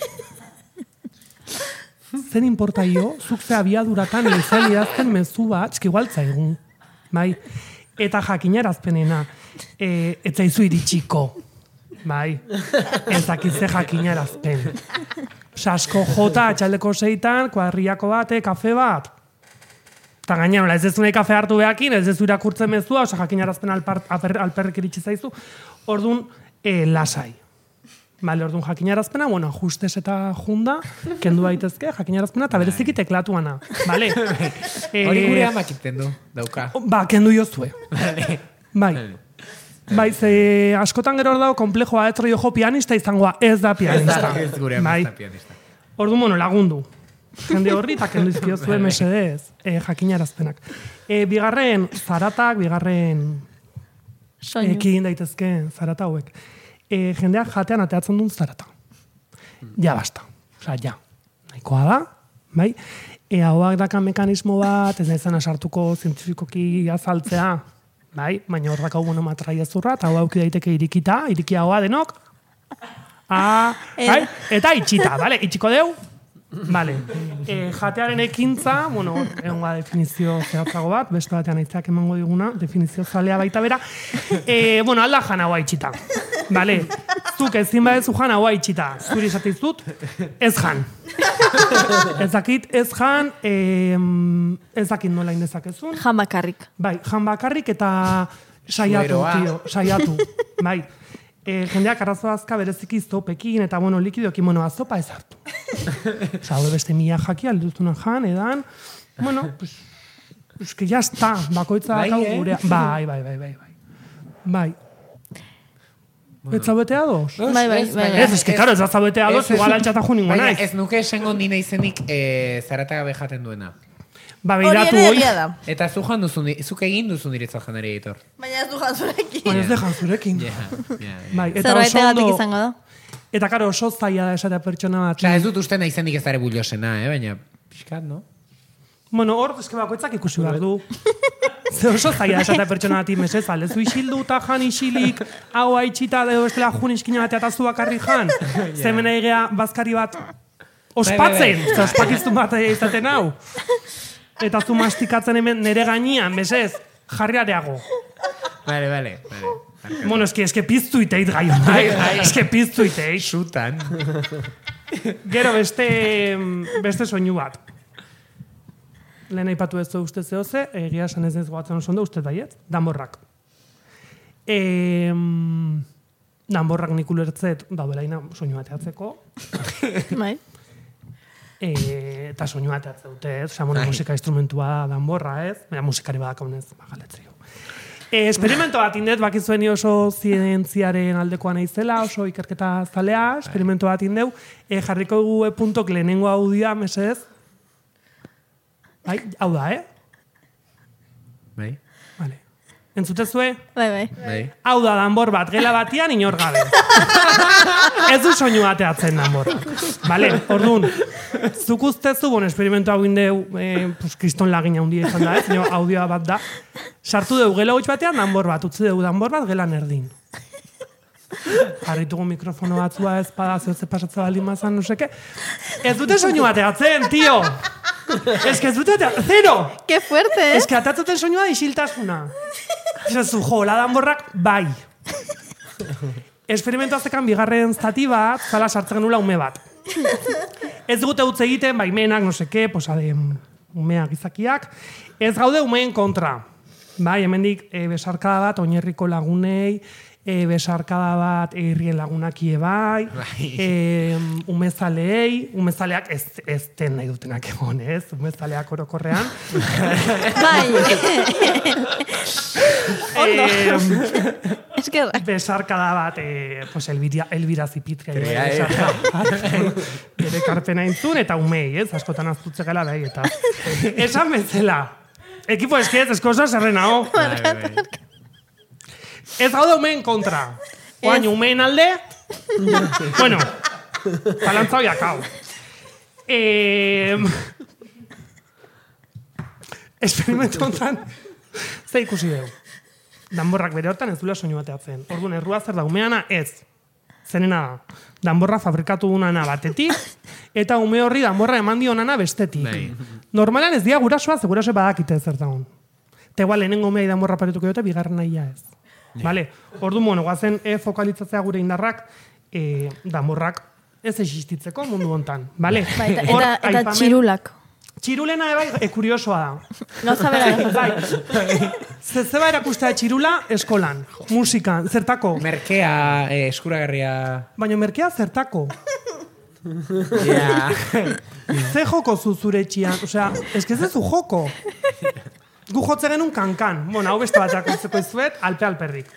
Zen importa jo, zuk ze abiaduratan izan idazten mezu bat, txiki igualtza egun, bai. Eta jakinarazpenena, e, ez zaizu iritsiko, bai, ez dakitze jakinarazpen. Sasko jota, atxaldeko seitan, kuadriako bate, kafe bat. Eta gaina, nola, ez ez nahi kafe hartu behakin, ez ez irakurtzen mezua, oza, jakinarazpen alper, alper, alperrik iritsi zaizu, orduan, e, lasai. Bale, orduan jakinarazpena, bueno, ajustes eta junda, kendu daitezke, jakinarazpena, eta bereziki teklatuana. Bale? Hori gure amak iten du, dauka. Ba, kendu jozue. Bai. Bai, ze askotan gero hor dago komplejoa, ez rollo jo pianista izangoa, ez da pianista. Ez gure amak ez da pianista. Orduan, bueno, lagundu. Jende horri, eta kendu izkiozue mesedez, e, jakinarazpenak. E, bigarren zaratak, bigarren Soinu. ekin daitezke zarata hauek. E, jendeak jatean ateatzen duen zarata. Ja basta. Osa, ja. Nahikoa da, bai? E, hauak daka mekanismo bat, ez naizan asartuko zientifikoki azaltzea, bai? Baina horrak hau monomatrai ezurra, eta hau auki daiteke irikita, irikiagoa denok. Ah, bai? Eta itxita, bale? Itxiko deu? Vale. E, jatearen ekintza, bueno, egon definizio zehatzago bat, beste batean aitzak emango diguna, definizio zalea baita bera. E, bueno, alda jan hau haitxita. Vale. Zuk ezin badezu jan hau haitxita. Zuri esatiz dut, ez jan. Ez dakit, ez jan, e, ez dakit nola indezakezun. Jan bakarrik. Bai, jan bakarrik eta saiatu, Zuberoa. tio, saiatu. Bai. E, jendeak arazo azka bereziki zopekin eta, bueno, likidoekin, bueno, azopa ez hartu. Osa, hau beste mila jaki, alduztunan jan, edan, bueno, pues, pues que ya está, bakoitza Bai, dakau eh? gurea. Bai, bai, bai, bai, bai. Bai. Ez zaubetea dos? Bai, bai, bai, bai. Ez, ez que, karo, ez da zaubetea dos, Ez, ez. igual altxata jo ningo Baina naiz. ez nuke esango nina izenik e, zarata gabe jaten duena. Ba, Hori beiratu ere hoi. egia da. Eta zu jan duzun, zuk egin duzun diretzat janari editor. Baina ez du jantzurekin. Baina ez dejan zurekin. Ja, ja, ja. Bai, eta oso Zerbaitegatik ondo, izango da. eta karo, oso zaila da esatea pertsona bat. Osa, ez dut uste naizenik ez dara bullosena, eh? Baina, pixkat, no? Bueno, hor, eske bakoitzak ikusi behar du. Ze oso zaila esatea pertsona bat imesez, alezu isildu eta jan isilik, hau haitxita, edo bestela jun iskina batea eta zu bakarri jan. Zemena egea bazkari bat ospatzen, ze ospakiztun bat izaten hau. Eta zu mastikatzen hemen nere gainean, mesez, jarriareago. Vale, vale, vale. Bueno, eske, eske piztu iteit gai honek. Bai, bai. Eske piztu iteit. Sutan. Gero beste, beste soinu bat. Lehen aipatu ez du uste zehoze, egia esan ez ez goatzen oso ondo, uste baiet, danborrak. E, danborrak nik ulertzet, daudelaina soinu bateatzeko, Bai. e, eta soinu bateatze dute, ez? Osea, bueno, musika instrumentua da danborra, ez? Baina musikari badakonez, bagaletzio. E, experimento bat indet, bakizuen oso zientziaren aldekoa naizela, oso ikerketa zalea, experimento bat indeu, e, jarriko dugu e-puntok lehenengo audioa, mesedez. Bai, hau da, eh? Bai, Vale. Entzutezue? Bai, bai. bai. Hau da, danbor bat, gela batian inor gabe. Ez du soinu bateatzen danborrak. Vale, orduan, zuk ustezu, bon, esperimentu hau indeu, eh, pues, kriston lagina hundia izan da, ez? Nio, audioa bat da. Sartu dugu gela hoitz batean, danbor bat, utzi dugu danbor bat, gelan erdin. Jarritugu mikrofono batzua ez bada, zehotze pasatza baldin mazan, no seke. Ez dute soinu bateatzen, tio! Ez que ez dute ateatzen, zero! Qué fuerte, eh? Ez que atatzuten soinua da isiltasuna. Ez zu, jo, la danborrak, bai. Esperimentu azekan bigarren zati bat, zala sartzen genula ume bat. Ez dugute utz egiten, baimenak, no seke, posa de umeak izakiak. Ez gaude umeen kontra. Bai, hemendik e, besarkada bat oinerriko lagunei, e, besarkada bat herrien lagunakie bai, e, umezaleei, umezaleak ez, ez den nahi dutenak egon, ez? Umezaleak orokorrean. Bai. Eh, Eskerrak. besarkada bat, eh, pues, Elvira, Elvira Zipitke. Krea, eh. Bere karpena intzun, eta umei, ez, askotan aztutze gala behi, eta esan bezala. Ekipo eskez, eskosa zerrena, ho. Ez gaude umeen kontra. Oain, umeen alde, bueno, zalantzau jakau. Eh, Esperimentu honetan, ze ikusi dugu. Danborrak bere hortan ez duela soinu bateatzen. Orduan, errua zer da, umeana ez. Zerena da. Danborra fabrikatu dunana batetik, eta ume horri danborra eman dionana bestetik. Normalan ez dia gurasoa, ze gurasoa badakite zer daun. Eta igual, lehenengo umei danborra paretuko dute, bigarren nahia ez. Vale? Orduan, bueno, guazen e fokalitzatzea gure indarrak, e, danborrak ez existitzeko mundu hontan. Vale? Ba, eta, Hor, eta, eta aipamen- txirulak. Txirulena bai, e, kuriosoa da. Gauza bera. Bai. Zeba erakustea txirula eskolan, musikan, zertako. Merkea, eh, eskuragarria... Baina merkea zertako. Ja. Ze joko zu zure etxian, osea, eske ez zu joko. Gu jotze genuen kankan. Bueno, hau beste bat erakustzeko izuet, alpe alperrik.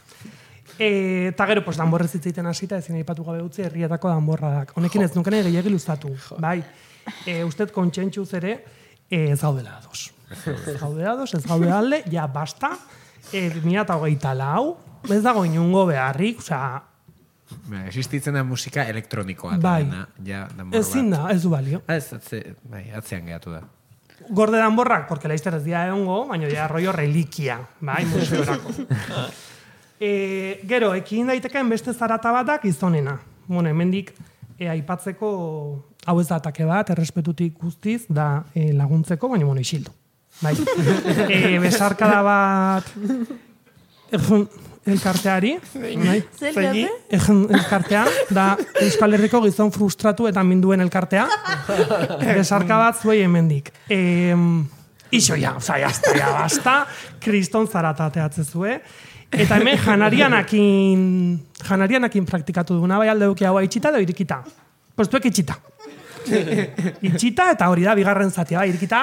Eta gero, pues, danborrez hitzeiten hasita, ezin aipatu gabe utzi, herrietako danborradak. Honekin ez nukene gehiagi luztatu. Bai, e, usted kontsentsuz ere, e, ez gaudela ados. Ez gaudela ados, ez gaudela alde, ja, basta, e, bi mila hogeita lau, ez dago inungo beharrik, osea, Ba, existitzen da musika elektronikoa. Bai. Dena, ja, danbor ezin bat. da, ez du balio. Ah, ez, atze, bai, atzean gehatu da. Gorde danborrak, porque laizter ez dira egongo, baina ja rollo reliquia, bai, museorako. E, gero, ekin daiteken beste zarata batak izonena. Bueno, hemendik e, aipatzeko hau ez da atake bat, errespetutik guztiz, da e, laguntzeko, baina bueno, isildu. Bai. E, besarkada bat ejun, elkarteari, bai? Zer elkarte? Ejun, elkartea, da Euskal Herriko gizon frustratu eta minduen elkartea. Besarka bat zuei hemendik. E, iso ja, oza, jazta, ja, basta, kriston zarata ateatze zue. Eta hemen janarianakin, janarianakin praktikatu duguna, bai alde duki hau itxita edo irikita. Postuek itxita. Itxita eta hori da, bigarren zatia, bai, irikita.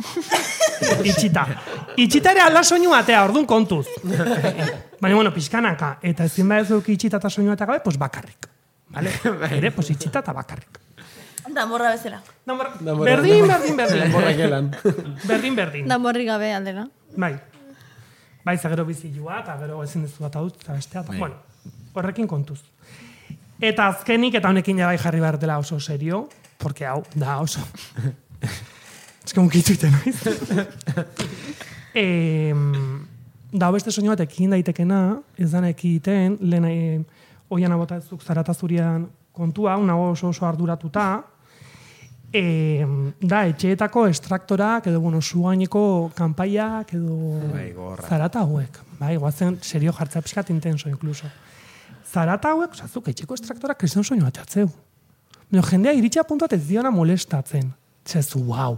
Itxita. Itxita ere alda soinu batea, orduan kontuz. Baina, bueno, pixkanaka. Eta ezin ba ez duki itxita eta soinu batea gabe, pues bakarrik. Vale? Ere, pues itxita eta bakarrik. Danborra bezala. Danborra- Berdin, berdin, berdin. Borrakelan. Berdin, berdin. Danborri gabe aldera. Bai. Bai, ze gero bizilua, eta gero ezin duzu bat adut, eta bestea, eta, bueno, horrekin kontuz. Eta azkenik, eta honekin ja bai jarri behar dela oso serio, porque hau, da oso. Ez que unkitu iten, naiz? e, da beste soinu bat ekin daitekena, ez dana ekiten, lehen e, oian abota ezuk zarata zurian kontua, nago oso oso arduratuta, E, da, etxeetako estraktorak, edo, bueno, sugaineko kanpaiak, edo Bai, gogorra. zarata hauek. Bai, guazen serio jartzea pixkat intenso, incluso. Zarata hauek, osazuk, etxeko estraktorak kriston soinu bateatzeu. Baina jendea iritsia puntuat ez diona molestatzen. Zezu, wow.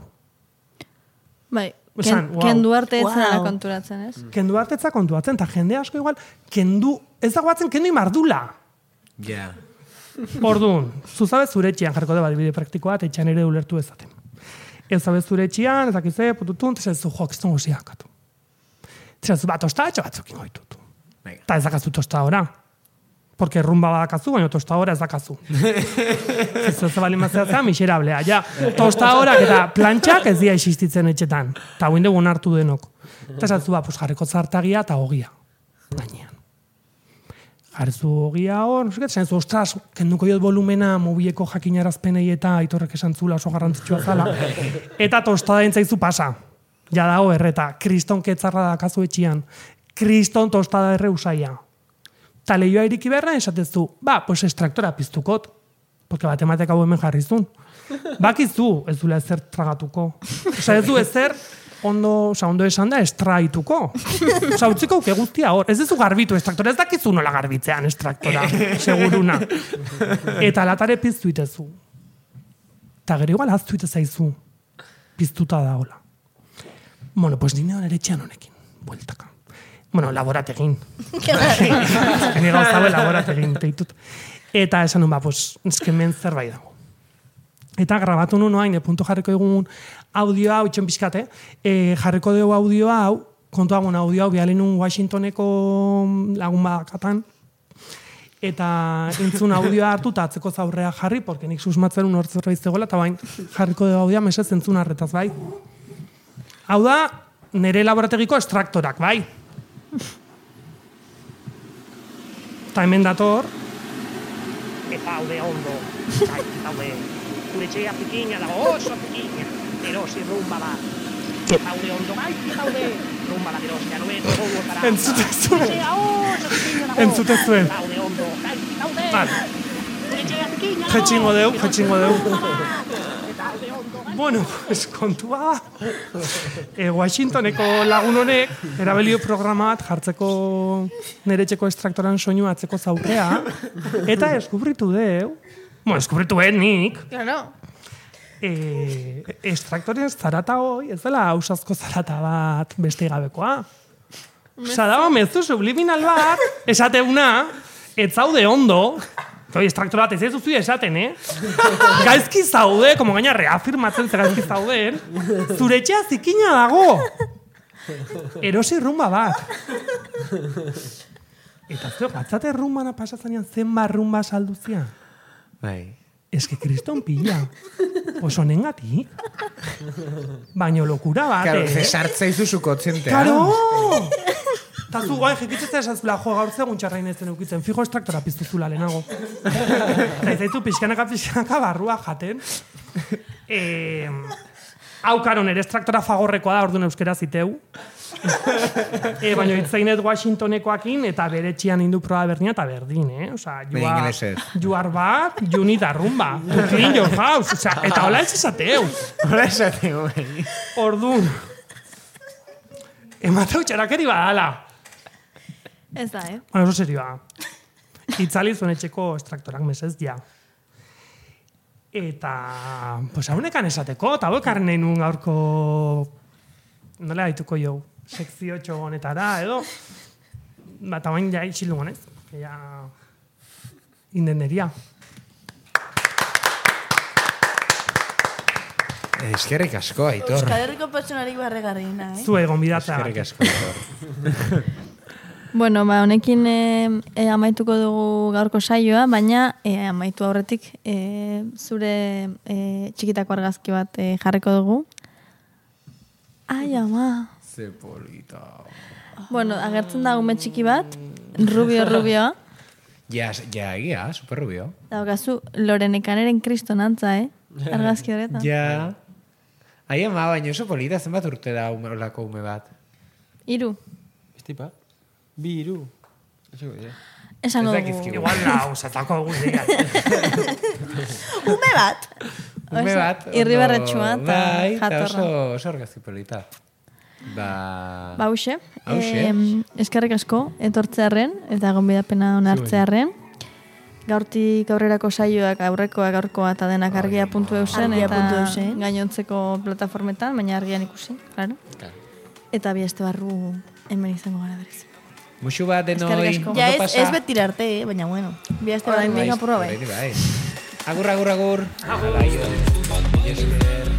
Bai, Esan, ken, wow. kendu arte ez zara Wow. konturatzen, ez? Kendu hartetza kontuatzen, eta jende asko igual, kendu, ez dagoatzen kendu imardula. Ja. Orduan, zuzabe zure etxian jarko da bide praktikoa, eta etxean ere ulertu ezaten. Ez zabe zure etxian, ez dakize, pututun, ez zu jo, kiston goziak atu. Ez zu bat tostatxo batzukin goitutu. Venga. Eta ez dakazu tostadora. Porque rumba badakazu, baina tostadora ez dakazu. Ez ez bali mazeatzea, miserablea, ja. Tostadorak eta plantxak ez dira existitzen etxetan. Eta guin dugun hartu denok. Eta ez ba, pues, jarriko zartagia eta ogia. Gainean. Jarzu ogia hor, no sé qué, esan zu, ostras, kenduko jot volumena mobileko jakinarazpenei eta aitorrek esan zula oso garrantzitsua zala. Eta tostada entzaizu pasa. Ja dago erreta, kriston ketzarra dakazu etxian. Kriston tostada erre usaia. Ta lehioa iriki berra esatezu, ba, pues estraktora piztukot. Porque bat ematek hau hemen jarrizun. Bakizu, ez dula ezer tragatuko. Osa ez du ezer ondo, osa, ondo esan da, estraituko. Osa, utziko uke guztia hor. Ez duzu garbitu estraktora, ez dakizu nola garbitzean estraktora, seguruna. Eta latare piztu itezu. Eta gero igual haztu ite zaizu. Piztuta da hola. Bueno, pues nine ere etxean honekin. Bueltaka. Bueno, laborategin. Ni gauzabe laborategin teitut. Eta esan nun, ba, pues, eskemen zerbait dago. Eta grabatu nun oain, punto jarriko egun audioa hau, itxen pixkate, e, jarriko dugu audioa hau, kontua bon audio hau bialinun Washingtoneko lagun badakatan, eta entzun audioa hartu eta atzeko zaurrea jarri, porque nik susmatzen un hortzerra iztegoela, eta bain jarriko de audioa mesez entzun harretaz, bai. Hau da, nire laborategiko estraktorak, bai. Eta hemen dator. Eta haude ondo, bai, haude. Gure txea pikina dago, oso pikina. Erosi rumba bat. Eta haude ondo, bai, haude. Rumba bat erosi, janu eto gogo zara. Entzutezuen. Txea oso pikina dago. Entzutezuen. Eta haude ondo, bai, haude. Vale. Gure txea pikina dago. Jetxingo deu, jetxingo deu. Eta haude ondo, bai. Bueno, pues kontua da. E, Washingtoneko lagun honek erabilio programa bat jartzeko nire etxeko estraktoran soinu atzeko zaurrea, eta eskubritu deu, bueno, eskubritu ben nik, Claro. e, estraktoren zarata hoi, ez dela ausazko zarata bat beste gabekoa. Osa dago mezu subliminal bat, esateuna, ez zaude ondo, Hoi, estraktora bat ez ez duzu esaten, eh? Gaizki zaude, como gaina reafirmatzen ze gaizki zauden, zure etxea zikina dago. Erosi rumba bat. Eta zeo, gatzate rumbana pasazanean zenba rumba salduzia. Bai. Ez que kriston pila. Pues honengatik. Baino lokura bat, Claro, eh? sartzea izu kotzentea. Karo! Eta zu guai, jekitzezea esazula, jo, gaur zegoen txarrain ez den eukitzen, fijo estraktora piztuzula lehenago. Eta izaitu pixkanaka pixkanaka barrua jaten. E, hau karo, nire estraktora fagorrekoa da, orduan euskera ziteu. E, baina itzainet Washingtonekoakin, eta bere txian indu proba berdina eta berdin, eh? Osa, Baina ingelesez. juar bat, juni da rumba. Clean your house. Osa, eta hola ez esateu. Hola esateu, bai. Orduan. Emateu txarakeri badala. Ez da, eh? Bueno, oso serioa. Itzali zuen etxeko estraktorak mesez, ja. Eta, pues haunekan esateko, eta hau ekarren nahi nuen gaurko, nola haituko jau, sekzio honetara, edo, bat hauen ja itxilu gonez, que ja, indenderia. Eskerrik asko, Aitor. Euskal Herriko pertsonarik barregarriena, eh? Zue gonbidatzea. Eskerrik asko, Aitor. Bueno, ba, honekin e, e, amaituko dugu gaurko saioa, baina e, amaitu aurretik e, zure e, txikitako argazki bat e, jarriko dugu. Ai, ama. Ze polita. Bueno, agertzen da ume txiki bat, rubio, rubio. Ja, ja, egia, super rubio. Daukazu, Lorenekaneren kriston antza, eh? Argazki horretan. Ja. Ai, ama, baina oso polita, zenbat urte da ume, olako ume bat. Hiru. Estipa? Bi, iru. Eso, ja. Esango Ez dugu. dakizkigu. Igual lau, zatako egun dira. Ume bat. Ume Oso, bat. ondo- irribarretsua eta bai, eta jatorra. oso, oso argazki polita. Ba... Ba, hauxe. Hauxe. Em, eskerrik asko, etortzearren, eta gonbidapena onartzearren. Gaurtik aurrerako saioak, aurrekoak, gaurkoa eta denak argia puntu eusen, Argia eta puntu eusen. gainontzeko plataformetan, baina argian ikusi, claro. Eta bi aste barru hemen izango gara berez. Muxu bat denoi, Eskerrik asko. ondo Ja, ez, pasa. ez betir arte, eh? Baina bueno. Bi aste Orain barru. dik apurra bai. Bai, bai. Agur, agur, agur. Agur.